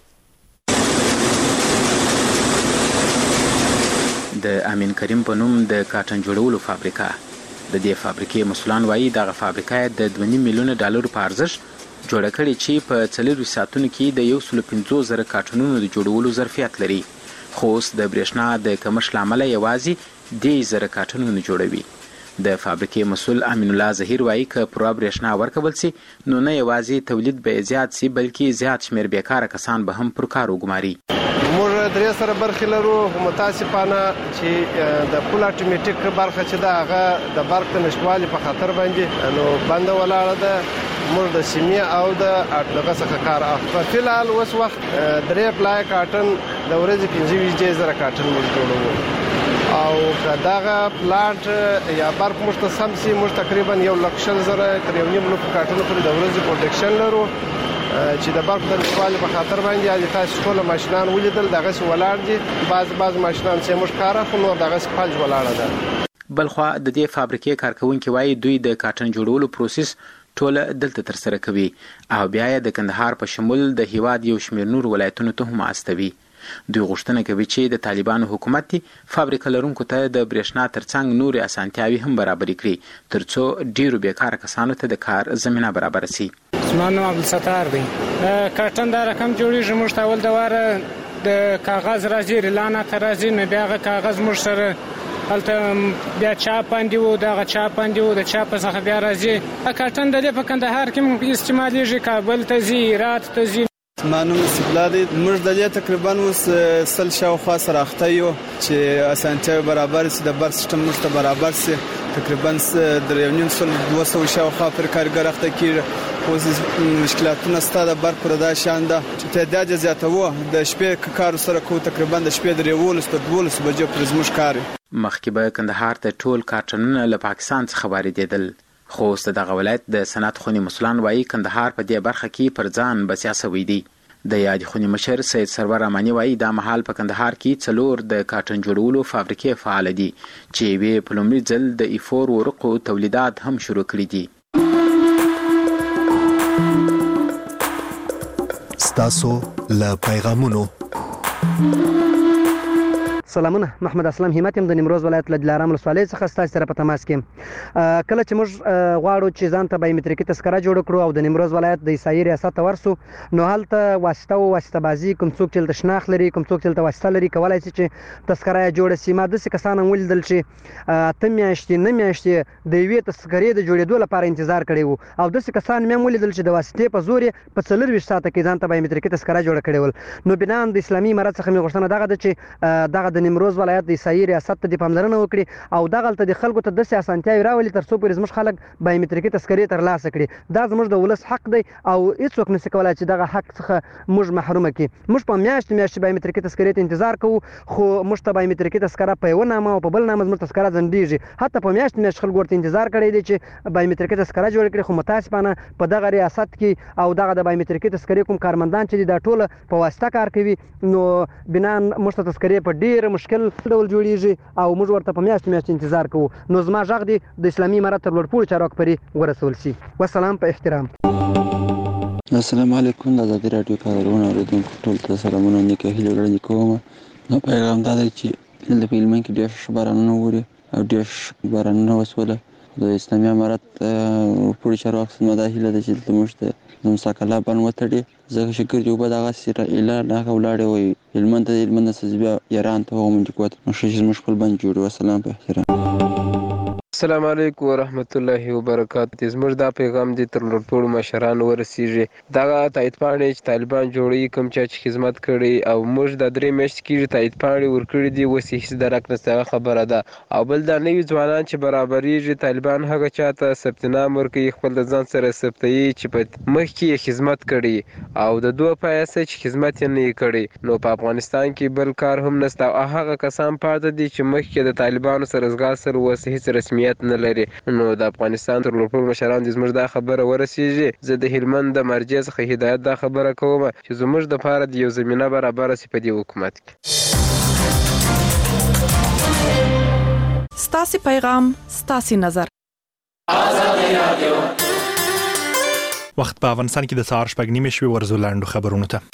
د امین کریم په نوم د کارتن جوړولو فابریکه د دې فابریکې مسولان وایي دغه فابریکه د دوه نیم میلیونه ډالرو په ارزښت جوړه کړې چې په څلور ساعتونو کې د یو سل پنځوس زره کارتنونو د جوړولو ظرفیت لري، خو اوس د برېښنا د کمښت له امله یوازې دې زره کارتنونه جوړوي. د فابریکې مسول امین الله ظهیر وایي که پوره برېښنا ورکول سي نو نه یوازې تولید به زیات سي بلکې زیات شمېر بیکاره کسان به هم پر کار وګماري. موږ درې سره برخې لرو، متاسفانه چې د فول اټومیټیک برخه چې ده هغه د برق د نشتوالي په خاطر باندې نو بنده ولاړه ده. موږ د سیمې او د دغه څخه کار اخلو. په فلحال اوس وخت درې پلای کارټن د ورځې پنځه ویشت زره کارټن موږ جوړوو او که دغه پلانټ یا برق موږ ته سم سي موږ تقریبا یو لک شل زره تر یو نیم لک کارټنو پورې د ورځې پروډکشن لرو چې د برق د نشتوالي په خاطر باندې یا تاسو ټول ماشینان ولیدل دغه ولاړ دي. بعض بعض ماشینان چې موږ کار اخلو نو دغه فلج ولاړه ده. بلخوا د دې فابریکې کارکونکي وایي دوی د کارتن جوړولو پروسس ټول دلته تر سره کوي او بیا د کندهار په شمول د هیواد یو شمېر نور ولایتونو ته هم استوي. دوی غوښتنه کوي چې د طالبانو حکومت فابریکه لرونکو ته د برېښنا ترڅنګ نورې اسانتیاوې هم برابرې کړي ترڅو ډیرو بیکاره کسانو ته د کار زمینه برابر شي. زما نوم عبدالستار دی. کارتن دا رقم جوړیږي موږ ته اول د واره د کاغذ راځي ریلانه ته راځي نو بیا هغه کاغذ موږ سره هلته بیا چاپ باندې وو دغه چاپ باندې وو د چاپ څخه بیا راځي. کارتن د دې په کندهار کې موږ استعمالیږي، کابل ته ځي، هرات ته ځي. زما نوم سبلا دی. موږ د دې تقریبا اوس سل شاوخوا سره اخته یو چې اسانتیاوې برابر سي، د برق سیستم موږ ته برابر سي. تقریبا د یو نیم سل دوه سوه شاوخوا پر کارګر اخته کېږي. اوس مشکلاتونه ستا د برق پر دا شان ده چې تعداد زیاتوو د شپې کار سره کوو تقریبا د شپې درې ولس تر دولس بجې پر زموږ کار. مخکې به کندهار ته ټول کارتنونه له پاکستان څخه واردېدل، خو اوس د دغه ولایت د صنعت خونې مسولان وایي کندهار په دې برخه کې پر ځان بسیا سوی دی. د یادې خونې مشر سید سرور امانی وایي دا مهال په کندهار کې څلور د کارتن جوړولو فابریکې فعال دي چې یوې په لومړي ځل د ای فور ورقو تولیدات هم شروع کړي دي. ستاسو له پیغامونو. سلامونه، محمد اسلام همت يم د نیمروز ولایت له دلارام ولسوالۍ څخه ستاسو سره په تماس کې. کله چې موږ غواړو چې ځان ته بایومټریکي تذکره جوړ کړو او د نیمروز ولایت د عیسایي ریاست ته ورسو نو هلته واسطه او واسطه بازي کوم څوک چې د شناخت لري کوم څوک چې د واسطه لري کولای شي چې تذکره جوړ شي. ما داسې کسان ولیدل چې اته میاشتې نه میاشتې د یوې تذکرې د جوړېدو لپاره انتظار کړی وو او داسې کسان مې ولیدل چې د واسطې په زور په څلور ویشت ساعته کې ځان ته بایومټریکي تذکره جوړ کړی ول. نو بنا د اسلامي امارت څخه مې غوښتنه دغه ده چې دغه د نیمروز ولایت د عیسایي ریاست ته د پاملرنه وکړي او دغه ته د خلکو ته داسې اسانتیاوې راولي تر څو پورې زموږ خلک بایومټریکي تذکرې ترلاسه کړي. دا زموږ د ولس حق دی او هیڅوک نشي کولای چې دغه حق څخه موږ محرومه کړي. موږ په میاشت میاشت بایومټریکي تذکرې ته انتظار کوو خو موږ ته بایومټریکي تذکره په یو نامه او په بل نامه زموږ تذکره ځنډیږي. حتی په میاشت میاشت خلک ورته انتظار کړی دی چې بایومټریکي تذکره جوړ کړي خو متاسفانه په دغه ریاست کې او دغه د بایومټریکي تذکرې کوم کارمندان چې دا ټول په واسطه کار کوي نو بنا موږ ته تذکرې په ډیر مشکل ډول جوړیږي او موږ ورته په میاشت میاشت انتظار کوو. نو زما غږ دی د اسلامي امارت تر لوړ پوړو چارواکو پورې ورسول شي. والسلام په احترام. السلام علیکم د ازادي راډیو کارونه اوریدونکو ټول ته سلامونه نیکه هیله وړاندې کوم. نو پیغام دا دی چې د فلمین کې ډېر ښه بارانونه ووري او ډېر ښه بارانونه وسوله. د اسلامي امارت پولیس چارواکو څخه دا هیله ده چې زموږ د مساکله بند وتړي، ځکه چې ګردې اوبه دغسې اعلان هغه ولاړې وي هلمند ته، هلمند نه څه بیا ایران ته هغه منډې کوي. نو ښه چې زموږ خپل بند جوړ وي. السلام په احترام. السلام علیکم ورحمت الله وبرکاته. زموږ دا پیغام دی تر ټولو مشرانو ورسیږي. دغه تایید پاڼې چې طالبان جوړوي، کوم چا چې خدمت کړي او موږ د درې میاشتې کېږي تایید پاڼې ورکړي دي، اوس یې هېڅ درک نشته، هغه خبره ده. او بل دا نوي ځوانان چې برابرېږي، طالبان هغه چا ته ثبت نام ورکوي، خپل د ځان سره ثبتوي چې په مخکې یې خدمت کړي او د دوه پیسې چې خدمت یې نه یې کړي. نو په افغانستان کې بل کار هم نشته او هغه کسان پاتې دي چې مخکې د طالبانو سره ځغاستل اوس هېڅ رسمیت نه لري. نو د افغانستان تر ټولو مشران دي زموږ دا خبره ورسیږي. زه د هلمند د مرجع څخه هدایت دا خبره کوم چې زموږ د پاره د یو زمینه برابر سي په دې حکومت کې. ستاسو پیغام ستاسو نظر. ازادي رادیو وخت په افغانستان کې د سهار شپږ نیمې شوي ورزو لاندو خبرونه ته.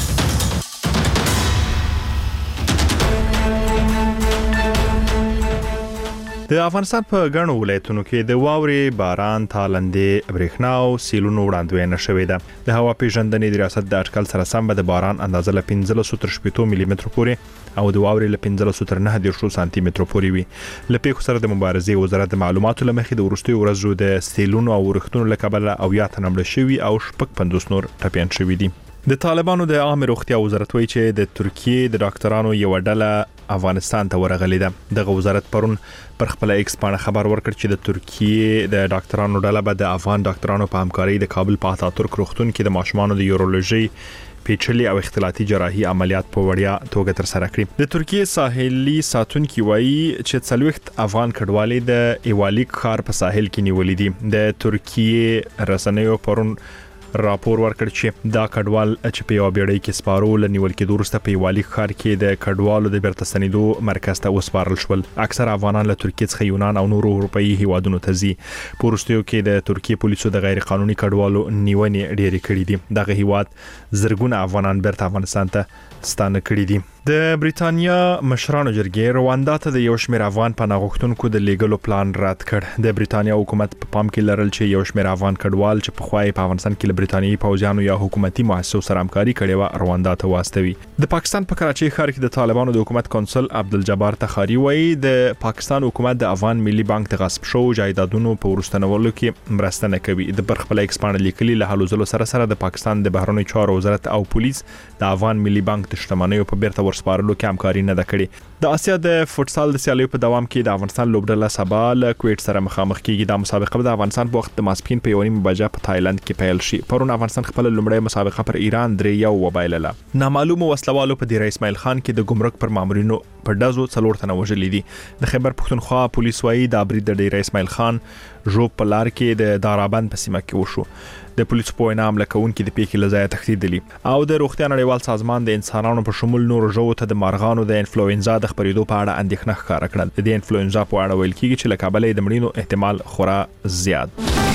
د افغانستان په ګڼو ولایتونو کې د واورې، باران، تالندې، برېښنا او سیلونو وړاندوینه شوې ده. د هوا پیژندنې د ریاست د اټکل سره سم به د باران اندازه له پنځلس تر شپږ ملي مترو پورې او د واورې له پنځلس تر نهه دېرش سانتي مترو پورې وي. له پیښو سره د مبارزې وزارت د معلوماتو له مخې د وروستیو ورځو د سیلونو او ورښتونو له کبله اویا تنه مړه شوي او شپږ پنځوس نور ټپیان شوي دي. د طالبانو د عامه روغتیا وزارت وایي چې د ترکیې د ډاکټرانو یو ډله افغانستان ته ورغلې ده. دغه وزارت پرون پر خپل ایکس باندې خبر ورکړ چې د ترکیې د ډاکټرانو ډله به د افغان ډاکټرانو په همکارۍ د کابل په اتاتورک روغتون کې د ماشومانو د یورولوژي پیچلي او اختلاطي جراحي عملیات په وړیا توګه تر سره کړي. د ترکیې ساحلي ساتونکي وایي چې څلوېښت افغان کډوالې د ایوالیک ښار په ساحل کې نیولې دي. د ترکیې رسنیو پرون راپور ورکړ چې دا کډوال چې په یو بیړۍ کې سپارو لنیول کې دورسته په ایوالیک ښار کې د کډوالو د بیرته ستنېدو مرکز ته وسپارل شول. اکثر افغانان له ترکیې څخه یونان او نورو اروپایي هیوادونو ته ځي. په وروستیو کې د ترکیې پولیسو د غیر قانوني کډوالو نیونې ډېرې کړې دي. دغه هیواد زرګونه افغانان بیرته افغانستان ته ستانه کړي دي. د بریتانیا مشرانو جرګې رواندا ته د یو شمېر افغان پناه غوښتونکو د لیږلو پلان رد کړ. د بریتانیا حکومت په پام کې لرل چې یو شمېر افغان کډوال چې په خوای په افغانستان کې له بریتانیایي پوځیانو یا حکومتي مؤسسو سره همکاري کړې و رواندا ته واستوي. د پاکستان په کراچۍ ښار کې د طالبانو د حکومت کونسل عبدالجبار تخاری وایي د پاکستان حکومت د افغان ملي بانک د غصب شو جایدادونو په ورستنولو کې مرسته نه کوي. د پر خپل ایکس باندې لیکلي له هلو ځلو سره سره د پاکستان د بهرنیو چارو وزارت او پولیس د افغان ملي بانک د شتمنیو په بیرته ورسپارلو کې همکاري نه ده کړې. د آسیا د فوتسال د سیالیو په دوام کې د افغانستان لوبډله سبا له کویټ سره مخامخ کیږي. د مسابقه د افغانستان په وخت د ماسپین په یونیم بجې په تایلند کې پیل شي. پرون افغانستان خپل لومړی مسابقه پر ایران درې یو وبایلله. نامعلوم وسلوالو په ډیر اسماعیل خان کې د ګمرک پر مامورینو په دزو څلور تنه وژلې دي. د خیبر پښتونخوا پولیس وایي د برید د ډیر اسماعیل خان ژوب په لار کې د دارابند په سیمه کې وشو. د پولیسو په وینا حمله کوونکي د پیښې له ځایه تښتېدلي. او د روغتیا نړیوال سازمان د انسانانو په شمول نورو ژوو ته د مارغانو د انفلوئنزا د خپرېدو په اړه اندېښنه ښکاره کړه. د انفلوئنزا په اړه ویل کېږي چې له کابله د مړینو احتمال خورا زیات.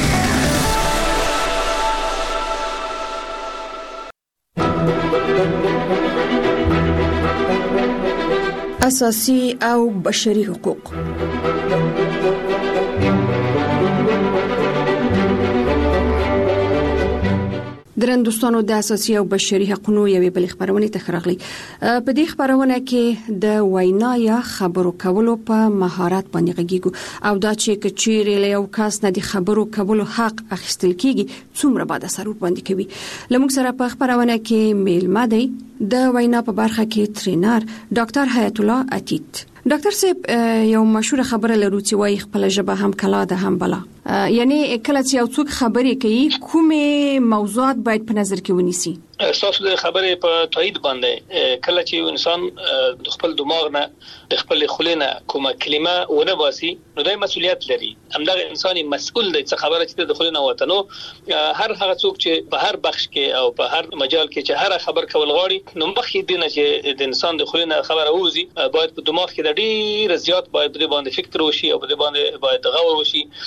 اساسي او بشري حقوق. درن دوستانو د اساسي او بشري حقوقو یوې بل خبرونه ته خراغلي. په دې خبرونه کې د وینا یا خبرو کولو په مهارت باندې غږیږو او دا چې کچېرې له یو کس نه د خبرو کولو حق اخیستل کیږي څومره باید اثر باندې کوي. لموږ سره په خبرونه کې میلمه دی د وینا په برخه کې ټرینر ډاکټر حیات الله عتیق. ډاکټر صاحب یو مشهور خبره لرو چې وايي خپل ژبه هم کلا ده هم بلا. یعنی کله چې یو څوک خبرې کوي کومه موضوعات باید په نظر کې ونیسي؟ اساس د خبرې په تایید باندې کله چې انسان د خپل دماغ نه د خپل خلینه کومه کلمه ونه باسي نو دای مسؤلیت لري. همدغه انسان مسؤل دی چې خبره چې د خلینه وته نو هر هغه څوک چې په هر بخش کې او په هر مجال کې چې هر خبر کول غواړي نو مخکې دینه چې د انسان د خلینه خبره وځي باید په دماغ کې د ډیر زیات باید د باندې فکر وشي او د باندې باید غور وشي. ترنی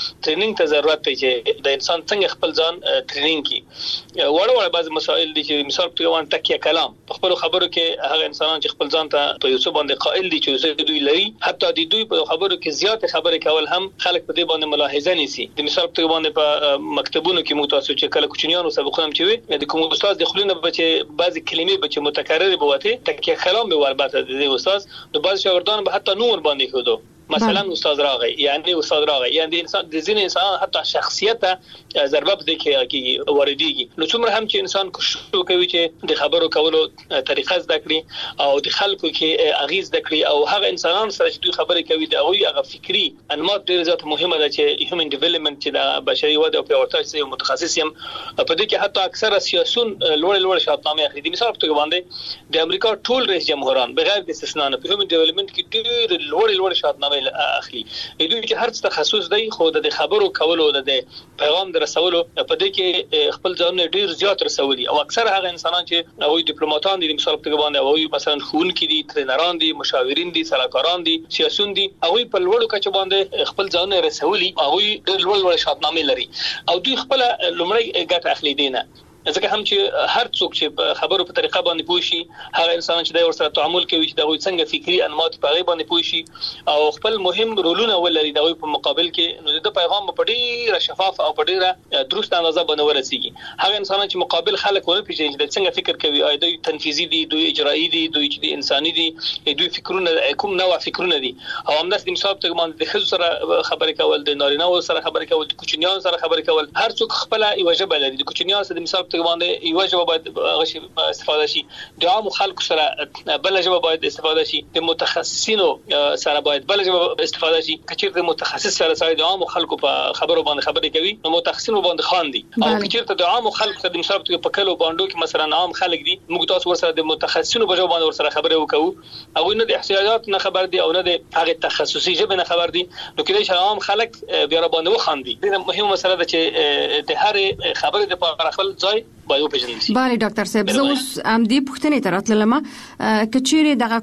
ټریننګ ته ضرورت دی چې د انسان څنګه خپل ځان ټریننګ کړي. وړ وړ بعض مسائل دي چې مثال په توګه تکیه کلام په خپل خبرو کې هغه انسانان چې خپل ځان ته په یو څه باندې قائل دي چې دوی لري حتی د دوی په خبرو کې زیات خبرې کول هم خلک په دې باندې ملاحظه نیسي. د مثال په توګه باندې په مکتبونو کې متاسو چې کله کوچنیانو سبقونه هم چوي د کوم استاد د خلینو بچي بعضی کلمې بچي متکرر بوته تکیه کلام به ورباته د استاد د بعض شاګردان به حتی نور باندې خودو مثلا استاد راغی یعنی استاد راغی یعنی انسان د ځین انسان حتی شخصیت ضربه بده کې وردیږي. نو څومره هم چې انسان کوشش کوي چې د خبرو کولو طریقه زده کړي او د خلکو کې اغیز زده کړي او هغه انسانان سره چې دوی خبرې کوي د هغه هغه فکری انماط ډیر زیات مهمه ده چې هیومن ډیولپمنت چې د بشري وده او پیاوړتیا سره متخصص یم په دې کې حتی اکثره سیاسيون لوړ لوړ شاهنامه اخلي. د مثال په توګه باندې د امریکا ټول رئیس جمهوران بغیر د استثناء نه په هیومن ډیولپمنت کې ډیر لوړ لوړ شاهنامه اخلي. دوی چې هر څه تخصص دی خو د خبرو کولو د پیغام در رسولو په دې کې خپل ځان ډیر زیات رسولي او اکثر هغه انسانان چې هغه ډیپلوماټان دي مثال په توګه باندې هغه مثلا ښوونکي دي ټرینران دي مشاورین دي سلاکاران دي سیاسيون دي هغه په لوړو کچه باندې خپل ځان رسولي هغه ډیر لوړ لوړ شاهنامه لري او دوی خپل لومړی ګټه اخلي دینه ځکه هم چې هر څوک چې خبرو په طریقه باندې پوښي هغه انسان چې د ورسره تعامل کوي چې د څنګه فکری انماط په غیبه باندې پوښي او خپل مهم رولونه ولري د په مقابل کې نو د پیغام په ډیره شفاف او په ډیره درست اندازه باندې ورسیږي. هغه انسان چې مقابل خلک ونه پیژني چې څنګه فکر کوي او دوی تنفیذي دي دوی اجرایی دي دوی چې انساني دي دوی فکرونه کوم نوع فکرونه دي او همداس د مثال په باندې د خزو سره خبرې کول د نارینه سره خبرې کول د کوچنیانو سره خبرې کول هر څوک خپل یو ژبه لري. د کوچنیانو سره د مثال باندې یو ژبه باید غشي استفاده شي د عام خلکو سره بل ژبه باید استفاده شي د متخصصینو سره باید بل ژبه استفاده شي. کچیر د متخصص سره سره د عام خلکو په خبرو باندې خبرې کوي نو متخصصینو باندې خان دي او کچیر ته د عام خلکو سره د مثال په کلو باندې کې مثلا عام خلک دي موږ تاسو ورسره د متخصصینو په ژبه باندې ورسره خبرې وکړو او نه د احتیاجات نه خبر دي او نه د هغه تخصصي ژبه نه خبر دي نو کله چې عام خلک بیا باندې وخان دي. د مهمه مسله ده چې د هر خبرې د په خپل ځای باید وپیژنل شي. بله ډاکټر صاحب زه اوس ام دې پوښتنې ته راتلم کچېرې دغه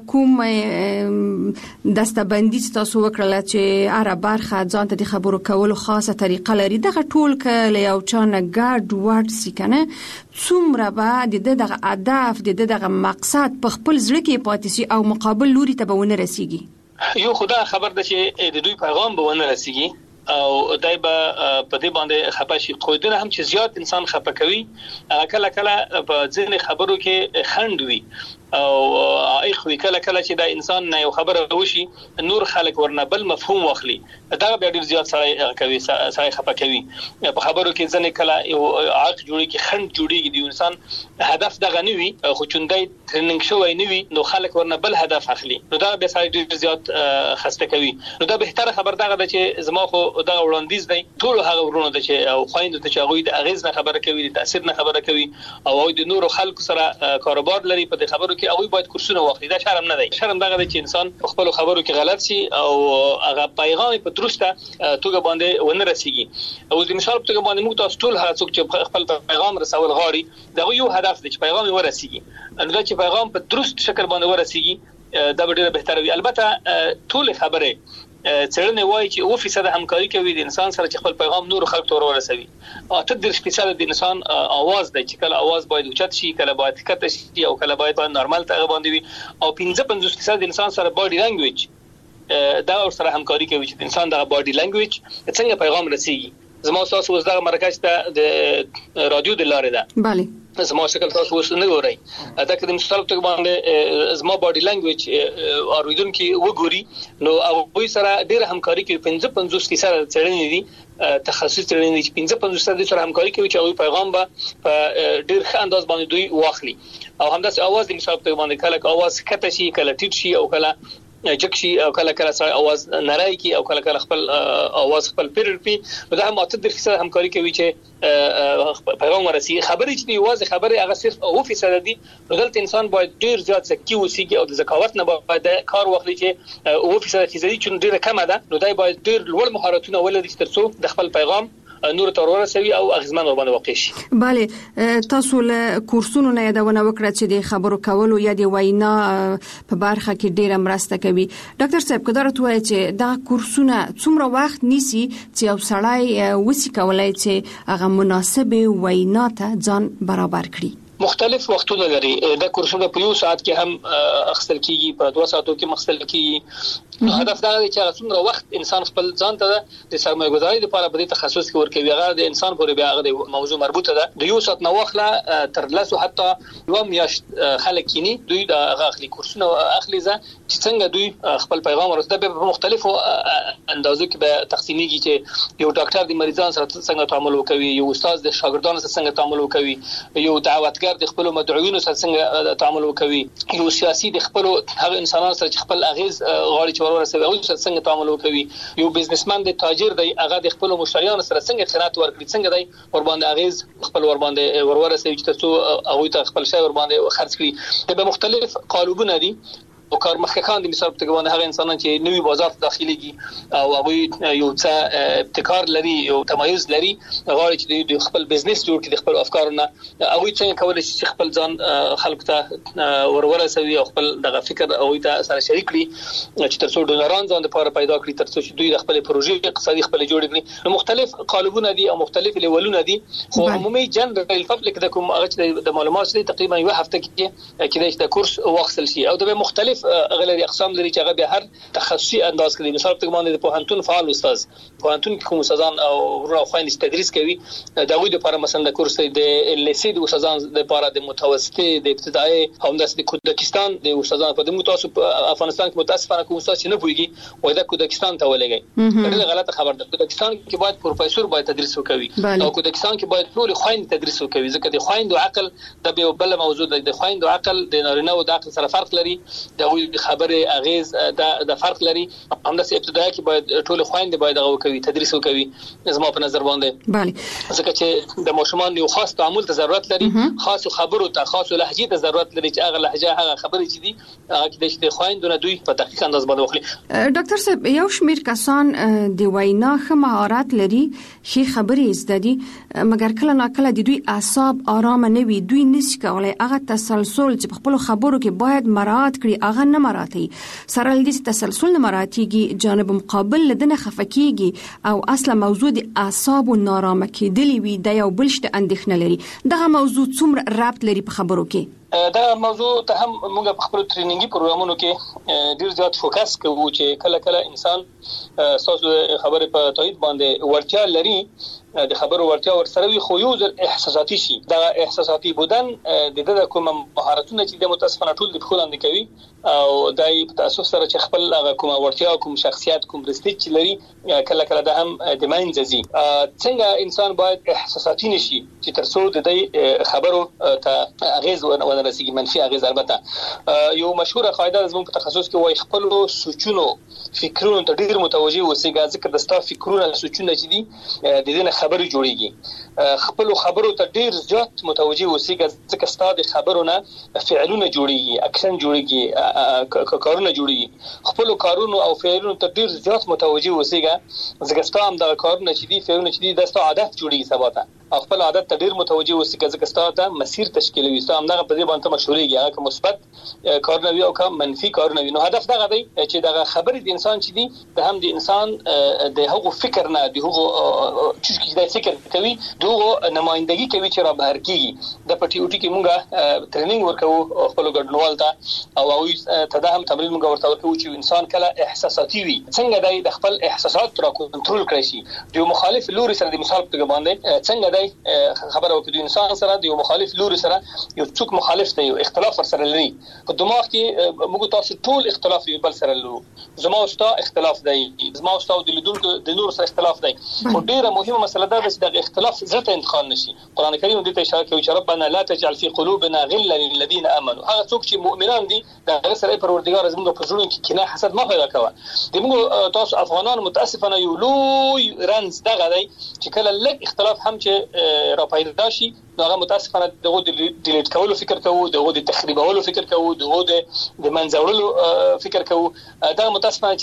کوم دستبندي تاسو وکړه چې اره برخه ځان ته د خبرو کولو خاصه طریقه لري دغه ټول کله یو چانه ګډ وډ سي کنه څومره به د دغه هدف د دغه مقصد په خپل ځړ کې پاتې شي او مقابل لوري ته به ونه رسیږي. یو خدای خبر ده چې د دوی پیغام به ونه رسیږي او دای به په دې باندې خپه شي. خو دنه هم چې زیات انسان خپه کوي کله کله په ځینې خبرو کې خند وي او اي خو کله کله چې دا انسان نه یو خبره وشي نور خلک ورنه بل مفهوم واخلي دا به ډیر زیات سره کوي سره خپه کوي په خبرو کې ځنه کله یو عاق جوړي کې خند جوړيږي د انسان هدف دغه نه وي خو چوندای ټریننګ شوی نه وي نو خلک ورنه بل هدف اخلي نو دا به سره ډیر زیات خسته کوي. نو دا به تر خبر دغه چې زما خو دا وړاندیز دی ټول هغه ورونه د چې او خويند ته چې هغه د اغیز نه خبره کوي د تاثیر نه خبره کوي او د نورو خلکو سره کاروبار لري په دې خبرو کې او باید کورسونه واخلي. دا شرم نه دی. شرم دغه دی چې انسان خپل خبرو کې غلط شي او هغه پیغام په درسته توګه باندې ونه رسیږي. او د مثال په توګه باندې موږ تاسو ټول هڅه کوو چې خپل پیغام رسول غواړي دا یو هدف دی چې پیغام ورسیږي نو دا چې پیغام په درست شکل باندې ورسیږي دا ډیره بهتره وي. البته ټول خبره څرنه وایي چې او فیصد همکاري کوي د انسان سره چې خپل پیغام نور خلک ته ورسوي او تدریس فیصد د انسان आवाज دی چې کله आवाज باید اوچت شي کله باید کته شي او کله باید نورمال ته باندې وي او پنځه پنځوس فیصد د انسان سره باډي لانګویج دا سره همکاري کوي چې انسان د باډي لانګویج څنګه پیغام رسیږي. زموږ تاسو اوس د مرکز ته د رادیو د لارې ده bale زموږ شکل تاسو اوس نه ګورئ دا کله مثال په باندې زموږ باډي لانګویج اوریدونکو وګوري نو او سره ډېر همکاري کوي پنځه پنځوس فیصد څېړنې دي تخصص څېړنې دي پنځه پنځوس فیصد سره همکاري کوي چې پیغام به په ډېر ښه انداز باندې دوی واخلي او همداسې اواز د مثال په باندې کله اواز کته شي کله ټیټ شي او کله جکشي او کله کله سره आवाज نارای کی او کله کله خپل आवाज خپل پیرپی دا هم اته فیصد همکاري کوي چې پیغام ورسي. خبرې چې دی واځي خبرې هغه صرف او فیصد دي نو دلته انسان باید ډیر زیات ځکه وسیږي او د ذکاوت نه باید کار واخلي چې او فیصد فیصدي چې ډیره کمه ده نو دای باید ډیر لوړ مهارتونه ولري ترڅو د خپل پیغام نور تر ورسوي او اغزمن ور باندې واقع شي. bale تاسو له کورسونو نه یادونه وکړه چې د خبرو کولو یا د وینا په برخه کې ډیره مرسته کوي. ډاکټر صاحب کدار توای چې دا کورسونه څومره وخت نیسي چې یو سړی وسی کولای چې هغه مناسبه وینا ته ځان برابر کړي؟ مختلف وختونه لري. دا کورسونه په یو ساعت کې هم اخستل کیږي، په دوه ساعتو کې مخستل کیږي. هدف دا دی چې څومره وخت انسان خپل ځان ته د سرمایه گذاري لپاره په دې تخصص کې ورکوي. هغه د انسان پورې بیا هغه د موضوع مربوطه ده. د یو ساعت نو وخت تر لاسو حتی یو میاشت خلک کینی دوی د هغه اخلي کورسونه اخلي ځا چې څنګه دوی خپل پیغام ورسته په مختلفو اندازو کې به تقسیمیږي چې یو ډاکټر د مریضانو سره څنګه تعامل وکوي، یو استاد د شاګردانو سره څنګه تعامل وکوي، یو دعوتګر د خپل مدعوینو سره څنګه تعامل وکوي، یو سیاسي د خپل هغه انسانانو سره چې خپل اغیز غاړي چور ورسوي او څنګه تعامل وکوي، یو بزنسمن د تاجر دی هغه د خپل مشتریانو سره څنګه خدمات ورکړي، څنګه دی ور باندې اغیز خپل ور باندې ور ورسوي چې تاسو هغه ته خپل شی ور باندې خرڅ کړي. د مختلف قالبونه دي او کارمخکان د مثال په توګه هغه انسانان چې نوې بازار ته داخليږي او هغه یو څه ابتکار لري، یو تمایز لري، غواړي چې د خپل بزنس جوړ کړي، د خپل افکارونه هغه څنګه کولای شي خپل ځان خلکو ته ورورسوي او خپل دغه فکر او ته سره شریک کړي چې ترڅو ډونران ځان لپاره پیدا کړي، ترڅو چې دوی د خپل پروژې اقتصادي خپل جوړ کړي. نو مختلف قالبونه دي او مختلف لیولونه دي. خو عمومي جنرال پبلک د کوم هغه د معلومات لري تقریبا یو هفته کې کې د کورس واخصل شي او د مختلف غلري اقسام لري چې هغه به هر تخصصي انداز کوي. مثال په توګه د پوهنتون فعال استاد پوهنتون کې کوم استادان او ورو خويند تدریس کوي، دا وی د لپاره مثلا د کورس د لیسې د استادان د لپاره د متوسطه د ابتدایي هم د کودکستان د استادان په د متوسط افغانستان کې متاسفانه کوم استاد چې نه پويږي وای د کودکستان ته ولګي. دا غلطه خبر ده. کودکستان کې باید پروفیسور باید تدریس وکوي او کودکستان کې باید ټول خويند تدریس وکوي، ځکه د خويند او عقل د به بل موضوع ده. د خويند او عقل د نارینه او د عقل سره فرق لري. دا وی خبره اغیز د د فرق لري. همداس ابتدایي کې باید ټول خويند باید هغه کوي تدریس وکوي زما په نظر باندې. bale ځکه چې د ماشومان یو خاص تعامل ته ضرورت لري، خاص خبرو ته خاص لهجه ته ضرورت لري چې هغه لهجه هغه خبرې چې دي هغه کې د خويندونه دوی په دقیق انداز باندې وخلي. ډاکټر صاحب یو شمیر کسان د وینا خه مهارت لري، شي خبرې زده دي، مګر کله ناکله د دوی اعصاب آرام نه وي، دوی نشي کولای هغه تسلسل چې په خپل خبرو کې باید مراعات کړي هغه نه مراعاتي. سره لدې تسلسل نه مراعاتيږي، جانب مقابل لدنه خفکیږي او اصله موضوع د اعصاب او نارامه کېدلی وي د یو بلشت اندېښنه لري. دغه موضوع څومره رابط لري په خبرو کې؟ دا موضوع ته هم موږ په خپل ټریننګي پروګرامونو کې ډیر زیات فوکس کوو چې کله کله انسان تاسو خبره په تایید باندې ورتیا لري، د خبرو ورتیا ورسره وي، خو یو ځل احساساتي شي. دا احساساتي بودن د د کوم مهارتونه چې د متاسفانه ټول د خلک اندې کوي او دای په تاسو سره چې خپل هغه کوم ورتیا کوم شخصیت کوم رستیج چې لري کله کله د هم د ماینځي. څنګه انسان باید احساساتي نشي چې ترڅو د دې خبرو ته اغیز ورسیږي، منفي اغیز. البته یو مشهوره قاعده زموږ په تخصص کې وایي خپل سوچونو فکرونو ته ډیر متوجي اوسئ، ځکه د ستا فکرونه سوچونه چې دي د دې خبرې جوړيږي. خپل خبرو ته ډیر زیات متوجي اوسئ، ځکه ستاسو خبرونه فعلونه جوړيږي، اکشن جوړيږي، کارونه جوړيږي. خپل کارونو او فعلونو ته ډیر زیات متوجي اوسئ، ځکه ستاسو هم د کارونه چې دي فعلونه چې دي د ستاسو عادت جوړيږي سباته. خپل عادت ته ډیر متوجي اوسئ، ځکه ستاسو ته مسیر تشکیلوي. ستاسو هم دغه په دې باندې مشورېږي، هغه کوم مثبت کارونه وي او کوم منفي کارونه وي. نو هدف دغه دی چې دغه خبرې د انسان چې دي د هم د انسان د هغو فکر نه د هغو چې د فکر کوي دغه نمائندګي کوي چې را بهر کیږي. د پټي اوټي کې موږ ټریننګ ورکوو خپل ګډونوال ته او هغه ته د هم تمرین موږ ورته ورکوو چې انسان کله احساساتي وي څنګه د خپل احساسات را کنټرول کړی شي. د مخالف لوري سره د مثال په باندې څنګه د خبره وکړي انسان سره د مخالف لوري سره یو څوک مخالف دی، یو اختلاف سره لري. په دماغ کې موږ تاسو ټول اختلاف یو بل سره لرو. زما او ستا اختلاف دی، زما او ستا د لیدونکو د نور سره اختلاف دی. خو ډیره مهمه مسله ده چې د اختلاف ذات انتقال نشي. قران کریم دې ته اشاره کوي چې ربنا لا تجعل في قلوبنا غلا للذين امنوا. هغه څوک چې مؤمنان دي د سره پروردګار زموږ په ژوند کې کینه حسد ما پیدا کوي. د موږ تاسو افغانان متاسفانه یو لوی رنز دغه دی چې کله لږ اختلاف هم چې را پیدا شي نو هغه متاسفانه دغه د ډیلیټ کولو فکر کوو، دغه د تخریبولو فکر کوو، دغه د د منځوړلو فکر کوو. دا متاسفانه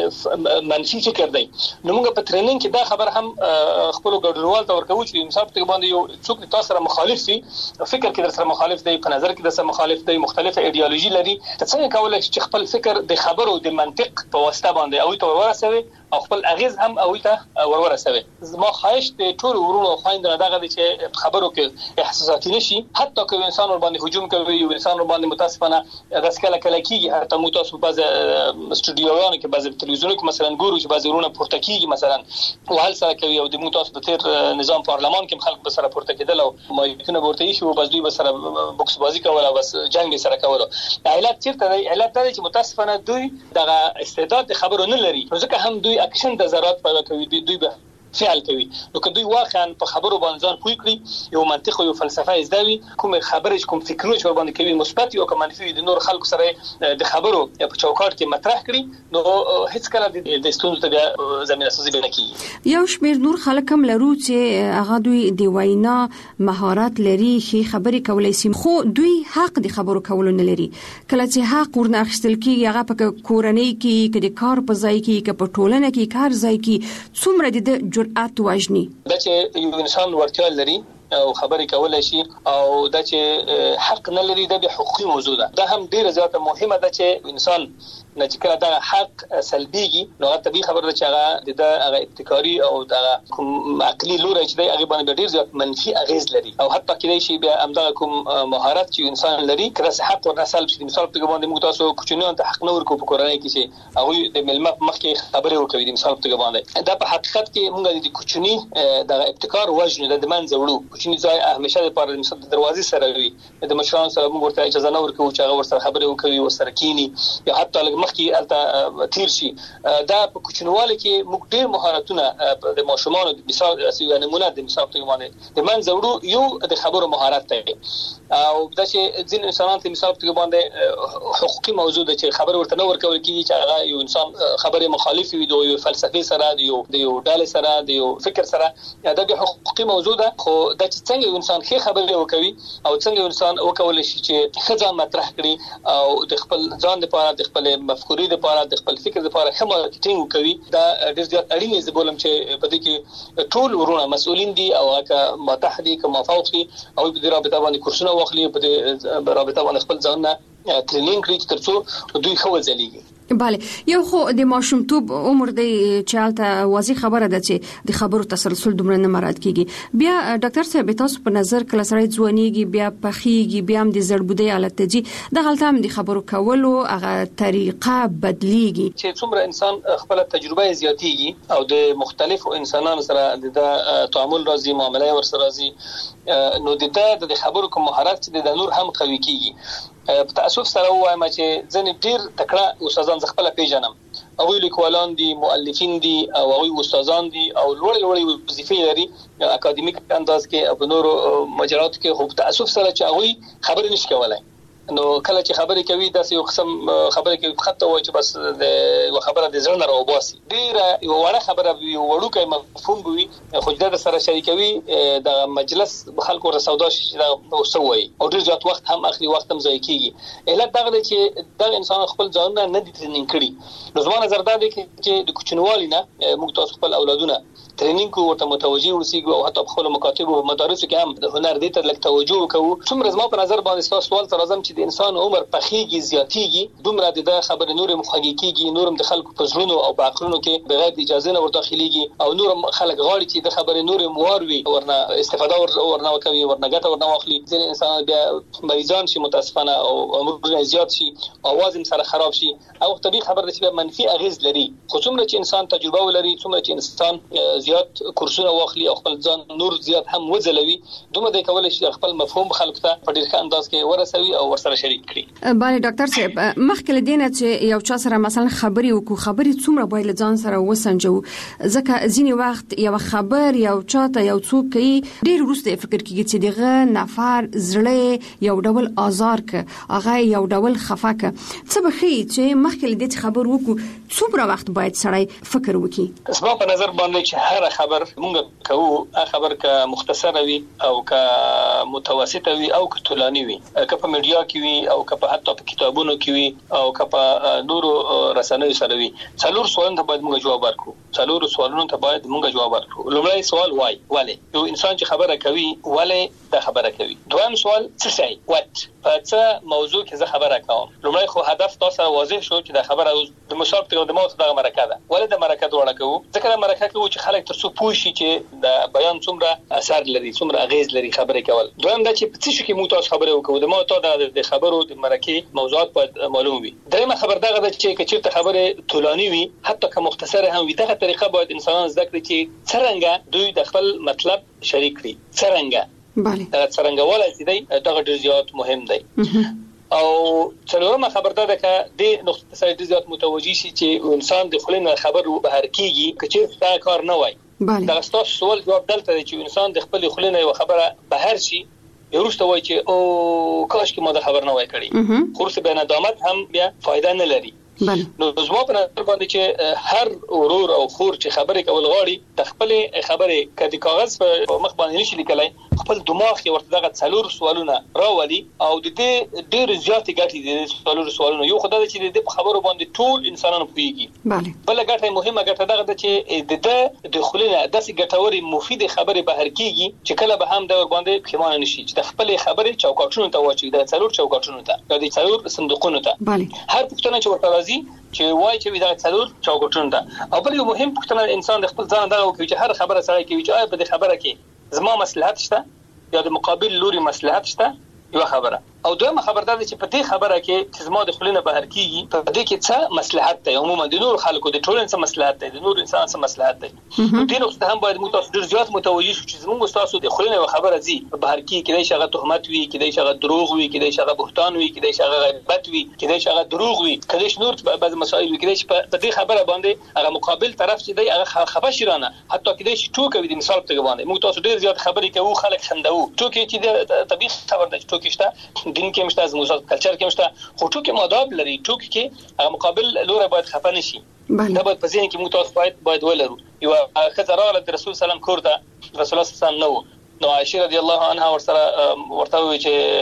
چې منفي فکر دی. نو موږ په ټریننګ کې دا خبر هم خپل ګډونوال ته ورکوو چې انصاف ته باندې یو څوک تاسو سره مخالف وي، فکر کې در سره مخالف دی، په نظر کې در سره مخالف دی، مختلفه ایدئولوژي لري، څنګه کولای شي چې خپل فکر د خبرو د منطق په واسطه باندې او ته ورسوي او خپل اغیز هم او ته ورورسوي. ما خواهش د ټول ورونو او خويندو دغه چې خبرو کې احساساتي نشي، حتی که انسان ور باندې هجوم کوي او انسان ور باندې متاسفانه داسکله کله کیږي. حتی مو تاسو بعض استودیوګانو کې بعض تلویزیونونو کې مثلا ګورو چې بعض ورونه پورته کیږي مثلا وهل سره کوي او د مو تاسو د تیر نظام پارلمان کې خلک به سره پورته کېدل او مایتونه ورته شي او بس دوی به سره بوکس بازی کوله بس جنگ سره کوله. علت چیرته دی؟ علت دا چې متاسفانه دوی دغه استعداد د خبرو نه لري، ځکه هم دوی اکشن د ضرورت پیدا کوي، دوی به فعل کوي. نو که دوی واقعا په خبرو باندې ځان پوي کړی، یو منطق او فلسفه زده وي، کوم خبرې کوم فکرونه چې ور باندې کوي مثبت او منفي د نور خلکو سره د خبرو په چوکاټ کې مطرح کړي، نو هیڅ کله د ستونزو ته زمينه سازي نه کیږي. یو شمیر نور خلک هم لرو چې هغه دوی د وینا مهارت لري، خې خبرې کولای شي، خو دوی حق د خبرو کولو نه لري. کله چې حق ورنه اخیستل کیږي، هغه په کورنۍ کې کې د کار په ځای کې کې په ټولنه کې کار ځای کې څومره د جرأت واجني دا چې یو انسان ورتیا لري او خبرې کولای شي او دا چې حق نه لري د حقوقي موضوع ده. دا هم ډیره زیاته مهمه ده چې انسان نه چې کله دا حق سلبيږي نو هغه طبيعي خبره ده چې هغه د هغه ابتکاري او د کوم عقلي لوري چې دی هغه باندې ډیر زیات منفي اغیز لري او حتی کله شي بیا همدغه کوم مهارت چې انسان لري کله حق ورنه سلب شي. مثال په باندې موږ تاسو کوچنیان ته حق نه ورکو په کورنۍ کې چې هغه د ملمه مخکې خبرې وکړي. مثال په باندې دا په حقیقت کې موږ د کوچنی د ابتکار وژنه د منځ وړو کوچنی ځای همیشه لپاره مثلا د دروازې سره وي، د مشرانو سره موږ ورته اجازه نه ورکو چې هغه ورسره خبرې وکړي او سره کینی یا حتی لږ مخکې الته تیر شي. دا په کوچنواله کې موږ ډېر مهارتونه د ماشومان مثال یو نمونه د مثال په باندې د منځ وړو یو د خبرو مهارت دی او دا چې ځین انسانان ته مثال په باندې حقوقي موضوع د چې خبر ورته نه ورکول کیږي چې هغه یو انسان خبره مخالف وي د یو فلسفي سره د یو د یو ډالې سره د یو فکر سره دا به حقوقي موضوع ده. خو دا چې څنګه یو انسان ښه خبرې وکوي او څنګه یو انسان وکول شي چې ځان مطرح کړي او د خپل ځان لپاره د خپل مفکورې لپاره د خپل فکر لپاره هم مارکیټینګ کوي، دا ډېر زیات اړین دی. بولم چې په دې کې ټول ورونه مسؤلین دي او هغه متحدي کوم موافقي او په دې رابطه باندې کورسونه واخلي، په دې رابطه باندې خپل ځان نه ټریننګ کړي ترڅو دوی خو ځلېږي. بله، یو خو د ماشومتوب عمر دی چې حالته واضح خبره ده چې د خبرو تسلسل دومره نه مراعات کیږي. بیا ډاکټر صاحب تاسو په نظر کله سره ځوانيږي بیا پخېږي بیا هم د زړبودۍ حالت ته ځي، د غلطه هم د خبرو کولو هغه طریقه بدلیږي چې څومره انسان خپل تجربه زیاتېږي او د مختلفو انسانانو سره د تعامل راځي، معاملې ور سره راځي، نو د د خبرو کوم مهارت د نور هم قوي کیږي. په تاسف سره وایم چې ځنې ډیر تکړه استادان ز خپل پیژنم، او لیکوالان دي، مؤلفین دي او هغه استادان دي او لوړ لوړ وظیفې لري اکاډمیک انداز کې او نورو مجرات کې. خو په تاسف سره چې هغه خبرې نشي کولای، نو کله چې خبرې کوي داسې یو قسم خبرې کوي خطه وای چې بس د خبره د ځړنه راوباسي، ډیره یو وړه خبره یو وړوکی مفهوم وي خو د سره شریکوي د مجلس خلکو ور سودا شي دا وسوي او ډیر ځات وخت هم اخلي، وخت هم ضایع کیږي. علت دا دی چې د انسان خپل ځان نه دي ټریننګ کړي. نو زموږ نظر دا دی چې د کوچنوالي نه موږ تاسو خپل اولادونه ټریننګ کو ورته متوجي ورسیږو او حتی خپل مکاتب او مدارس کې هم د هنر دې ته لک توجه وکړو. څومره زما په نظر باندې تاسو سوال تر ازم چې د انسان عمر پخېږي زیاتېږي دومره د خبر نور مخاګيږي، نورم د خلکو په ژوندونو او په عقلونو کې بغیر اجازه نه ورته داخليږي او نورم خلک غواړي چې د خبر نور موروي ورنه استفاده ورنه کوي ورنه ګټه ورنه واخلي. ځین انسان بیا مریضان شي متاسفانه او عمر زیات شي، اواز هم سره خراب شي او طبيعي خبر چې منفي اغیز لري. خو څومره چې انسان تجربه ولري، څومره چې انسان زیات کورسونه واخلي او خپل ځان نور زیات هم وځلوي، دومره د کولای شي خپل مفهوم خلکو ته په ډیر ښه انداز کې ورسوي او ورسره سره شریک کړي. بله ډاکټر صاحب مخکې لدینه چې یو چا سره مثلا خبري وکړو خبري څومره باید ځان سره وسنجو ځکه ځینی وخت یو خبر یو چاته یو څوک کوي ډیر وروسته فکر کیږي چې دغه نفر زړه یو ډول آزار ک هغه یو ډول خفقه څه بخي چې مخکې لدې خبر وکړو څومره وخت باید سړی فکر وکړي. اسباب په نظر باندې چې هر خبر مونږ کوو خبر ک مختصر وي او ک متوسط وي او ک طولاني وي ک په میډیا کې وي او ک په حتی په کتابونو کې وي او ک په نورو رسنیو سره وي. څلور سوالونه ته باید موږ جواب ورکړو. څلور سوالونو ته باید موږ جواب ورکړو. لومړی سوال وای ولې یو انسان چې خبره کوي ولې دا خبره کوي. دویم سوال څه شي وات په څه موضوع کې زه خبره کوم. لومړی خو هدف تاسو واضح شو چې دا خبره د مشارکت او د موضوع د مرکه ده ولې د مرکه جوړه کوو ځکه د مرکه کوو چې خلک ترڅو پوه شي چې د بیان څومره اثر لري څومره اغیز لري خبره کول. دویم دا چې په څه شي کې موږ تاسو خبره وکړو د موضوع د خبرو د مرکه موضوعات باید معلوم وي. دریمه خبر دا ده چې کچې خبره طولانی وي حتی که مختصره هم وي دغه طریقه باید انسانان زده کړي چې څنګه دوی د خپل مطلب شریک کړي څنګه بله دا څنګه ولای دی دغه ډیر زیات مهم دی. او څلورمه خبر ده چې د نقطه څخه زیات متوجي شي چې انسان د خلینو خبر بهر کیږي چې تا کار نه وای. دا تاسو سوال جواب دلته چې انسان د خپل خلینو یو خبره بهر شي ورسته وای چې او کاش کې ما دا خبر نه وای کړی خو څه به ندامت هم بیا فائدہ نه لري. نو زما په نظر باندې چې هر ورور او خور چې خبرې کول غواړي د خپل خبرې کدي کاغذ په مخ باندې نشي لیکلای خپل دماغ کې ورته دغه څلور سوالونه راولي او د دې ډېر زیات ګټې دي څلور سوالونه یو خدای چې د خبرو باندې ټول انسانانو پوهیږي. bale بل ګټه مهمه ګټه دغه چې د د خلینو داسې ګټوري مفید خبرې بهر کیږي چې کله به هم د ور باندې پښیمانه نشي چې د خپل خبرې چوکاټونو ته واچي د څلور چوکاټونو ته د څلور صندوقونو ته هر پښتنه چې ورته چې وای چې دا څلور چوکاټونه ده. او بل یو مهم پوښتنه انسان د خپل ځان دغه کوي چې هر خبره سره کوي چې آیا په دې خبره کې زما مصلحت شته یا د مقابل لوري مصلحت شته یو خبره. او دویمه خبر ده چې په دې خبره کې چې زما د خلینو بهر کیږي په دې کې څه مصلحت دی عموما د نور خلکو د ټولنې څه مصلحت دی د نور انسان څه مصلحت دی. دې نقطه هم باید موږ تاسو ډیر زیات متوجي شو چې زموږ تاسو د خلینو خبره زی بهر کې کېدای شي هغه تهمت وي کېدای شي هغه دروغ وي کېدای شي هغه بهتان وي کېدای شي هغه غیبت وي کېدای شي هغه دروغ وي کېدای شي نور بعض مسائل وي کېدای شي په دې خبره باندې هغه مقابل طرف چې دی هغه خفه شرانه حتی کېدای شي ټوکې د مثال په باندې موږ تاسو ډیر زیات خبرې کوو خلک خندو ټوکې چې طبيعي خبر ده ټوکې شته دین کې مشته زموږ کلچر کې مشته خو ټوکې ماداب لري ټوکې کې مقابل لور باید خفه نشي. دا باید په ذهن کې موږ تاسو باید باید ولرو. یو خزراله د رسول سلام کور ته رسول الله صلی الله علیه وسلم نو عائشه رضی الله عنها ورسره ورته وی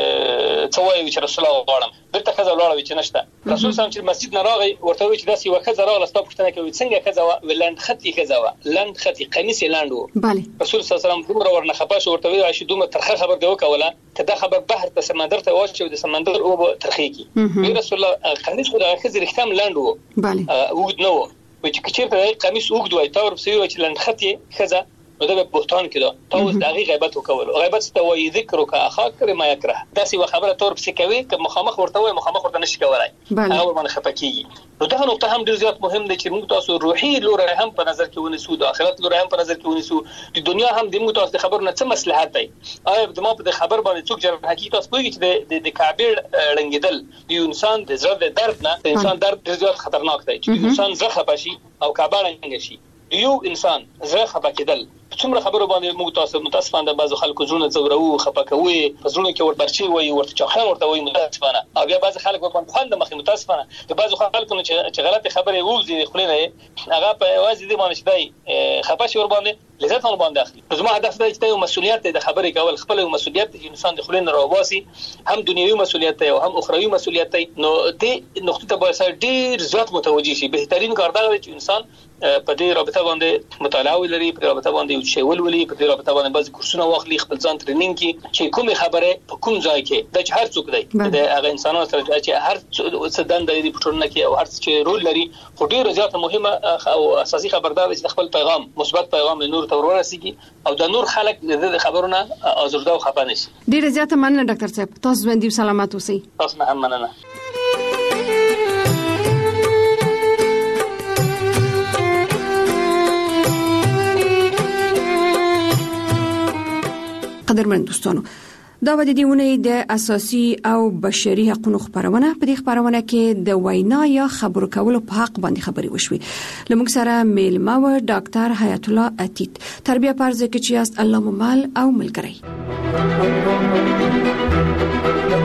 چې څه وایي چې رسول الله غواړم دلته خزر لاړه چې نشته رسول سلام چې مسجد نه راغی ورته وی چې داسې یو خزر راغله ستاسو پوښتنه کوي څنګه خزر ولند خطي خزر لند خطي قمیص لاندو رسول صلی الله علیه وسلم دومره ورنه خپاش ورته وی عائشه دومره ترخه خبر دی وکوله کدا خبر بحر ته سمندر ته واچو د سمندر او ترخی کی رسول الله قمیص خو د خزر ختم لاندو bale وګد نو چې کچې قمیص وګد وای تا ورپسې وی چې لند خطي خزر نو دا به بهتان کړه تاسو د هغه غیبت وکول غیبت ته وایي ذکر او اخاک ما یکره دا سی خبره تور پسې کوي که مخامخ ورته وای مخامخ ورته نشي کولای هغه ورته خپکیږي. نو دا نقطه هم ډیر زیات مهم دی چې موږ تاسو روحي لور هم په نظر کې ونیسو د آخرت لور هم په نظر کې ونیسو د دنیا هم د موږ تاسو خبر نه څه مصلحت دی. آیا د ما په خبر باندې څوک جره حقیقت تاسو کوی چې د کعبه رنګیدل د انسان د زړه د درد نه د انسان درد ډیر زیات خطرناک دی چې انسان زړه خپشي او کعبه رنګ شي یو انسان زړه خپکیدل څومره خبرو باندې موږ تاسو متاسفانه د بعضو خلکو زړه زورو خپکوي زړه کې وربرچی وي ورته چاخان ورته وي متاسفانه او بیا بعض خلک په خوند مخې متاسفانه د بعضو خلکو چې غلطه خبره ووزي خلینه هغه په وازي دي باندې شدای خپاشي ور باندې لذت ور باندې اخلي. زما هدف دی چې یو مسؤلیت د خبرې کول خپل مسؤلیت د انسان د خلینو راوباسي هم دنیوي مسؤلیت دی او هم اخروی مسؤلیت دی. نو دې نقطه ته باید ډیر زیات متوجي شي. بهترین کار دا دی چې انسان په دې رابطه باندې مطالعه ولري په رابطه باندې چې ولولي په دې رابطه باندې بعض کورسونه واخلي خپل ځان ټریننګ کې چې کومه خبره په کوم ځای کې د هر څوک دی د هغه انسانانو سره چې هر څه دنده لري په ټولنه کې او هر څه رول لري خو ډیره زیاته مهمه او اساسي خبردار چې خپل پیغام مثبت پیغام نور ته ورسیږي او د نور خلک د خبرونه ازرده او خپه نشي. ډیره زیاته مننه ډاکټر صاحب تاسو باندې سلامات اوسئ. تاسو هم مننه. قدرمن دوستانو دا د دې ونې د اساسي او بشري حقوقو خبرونه په دې خبرونه کې د وینا یا خبرو کولو په حق باندې خبرې وشوي. لمږ سره میلمه و ډاکټر حیات الله عتیق تربیه پرځ کې چې است الله ممال او ملګری.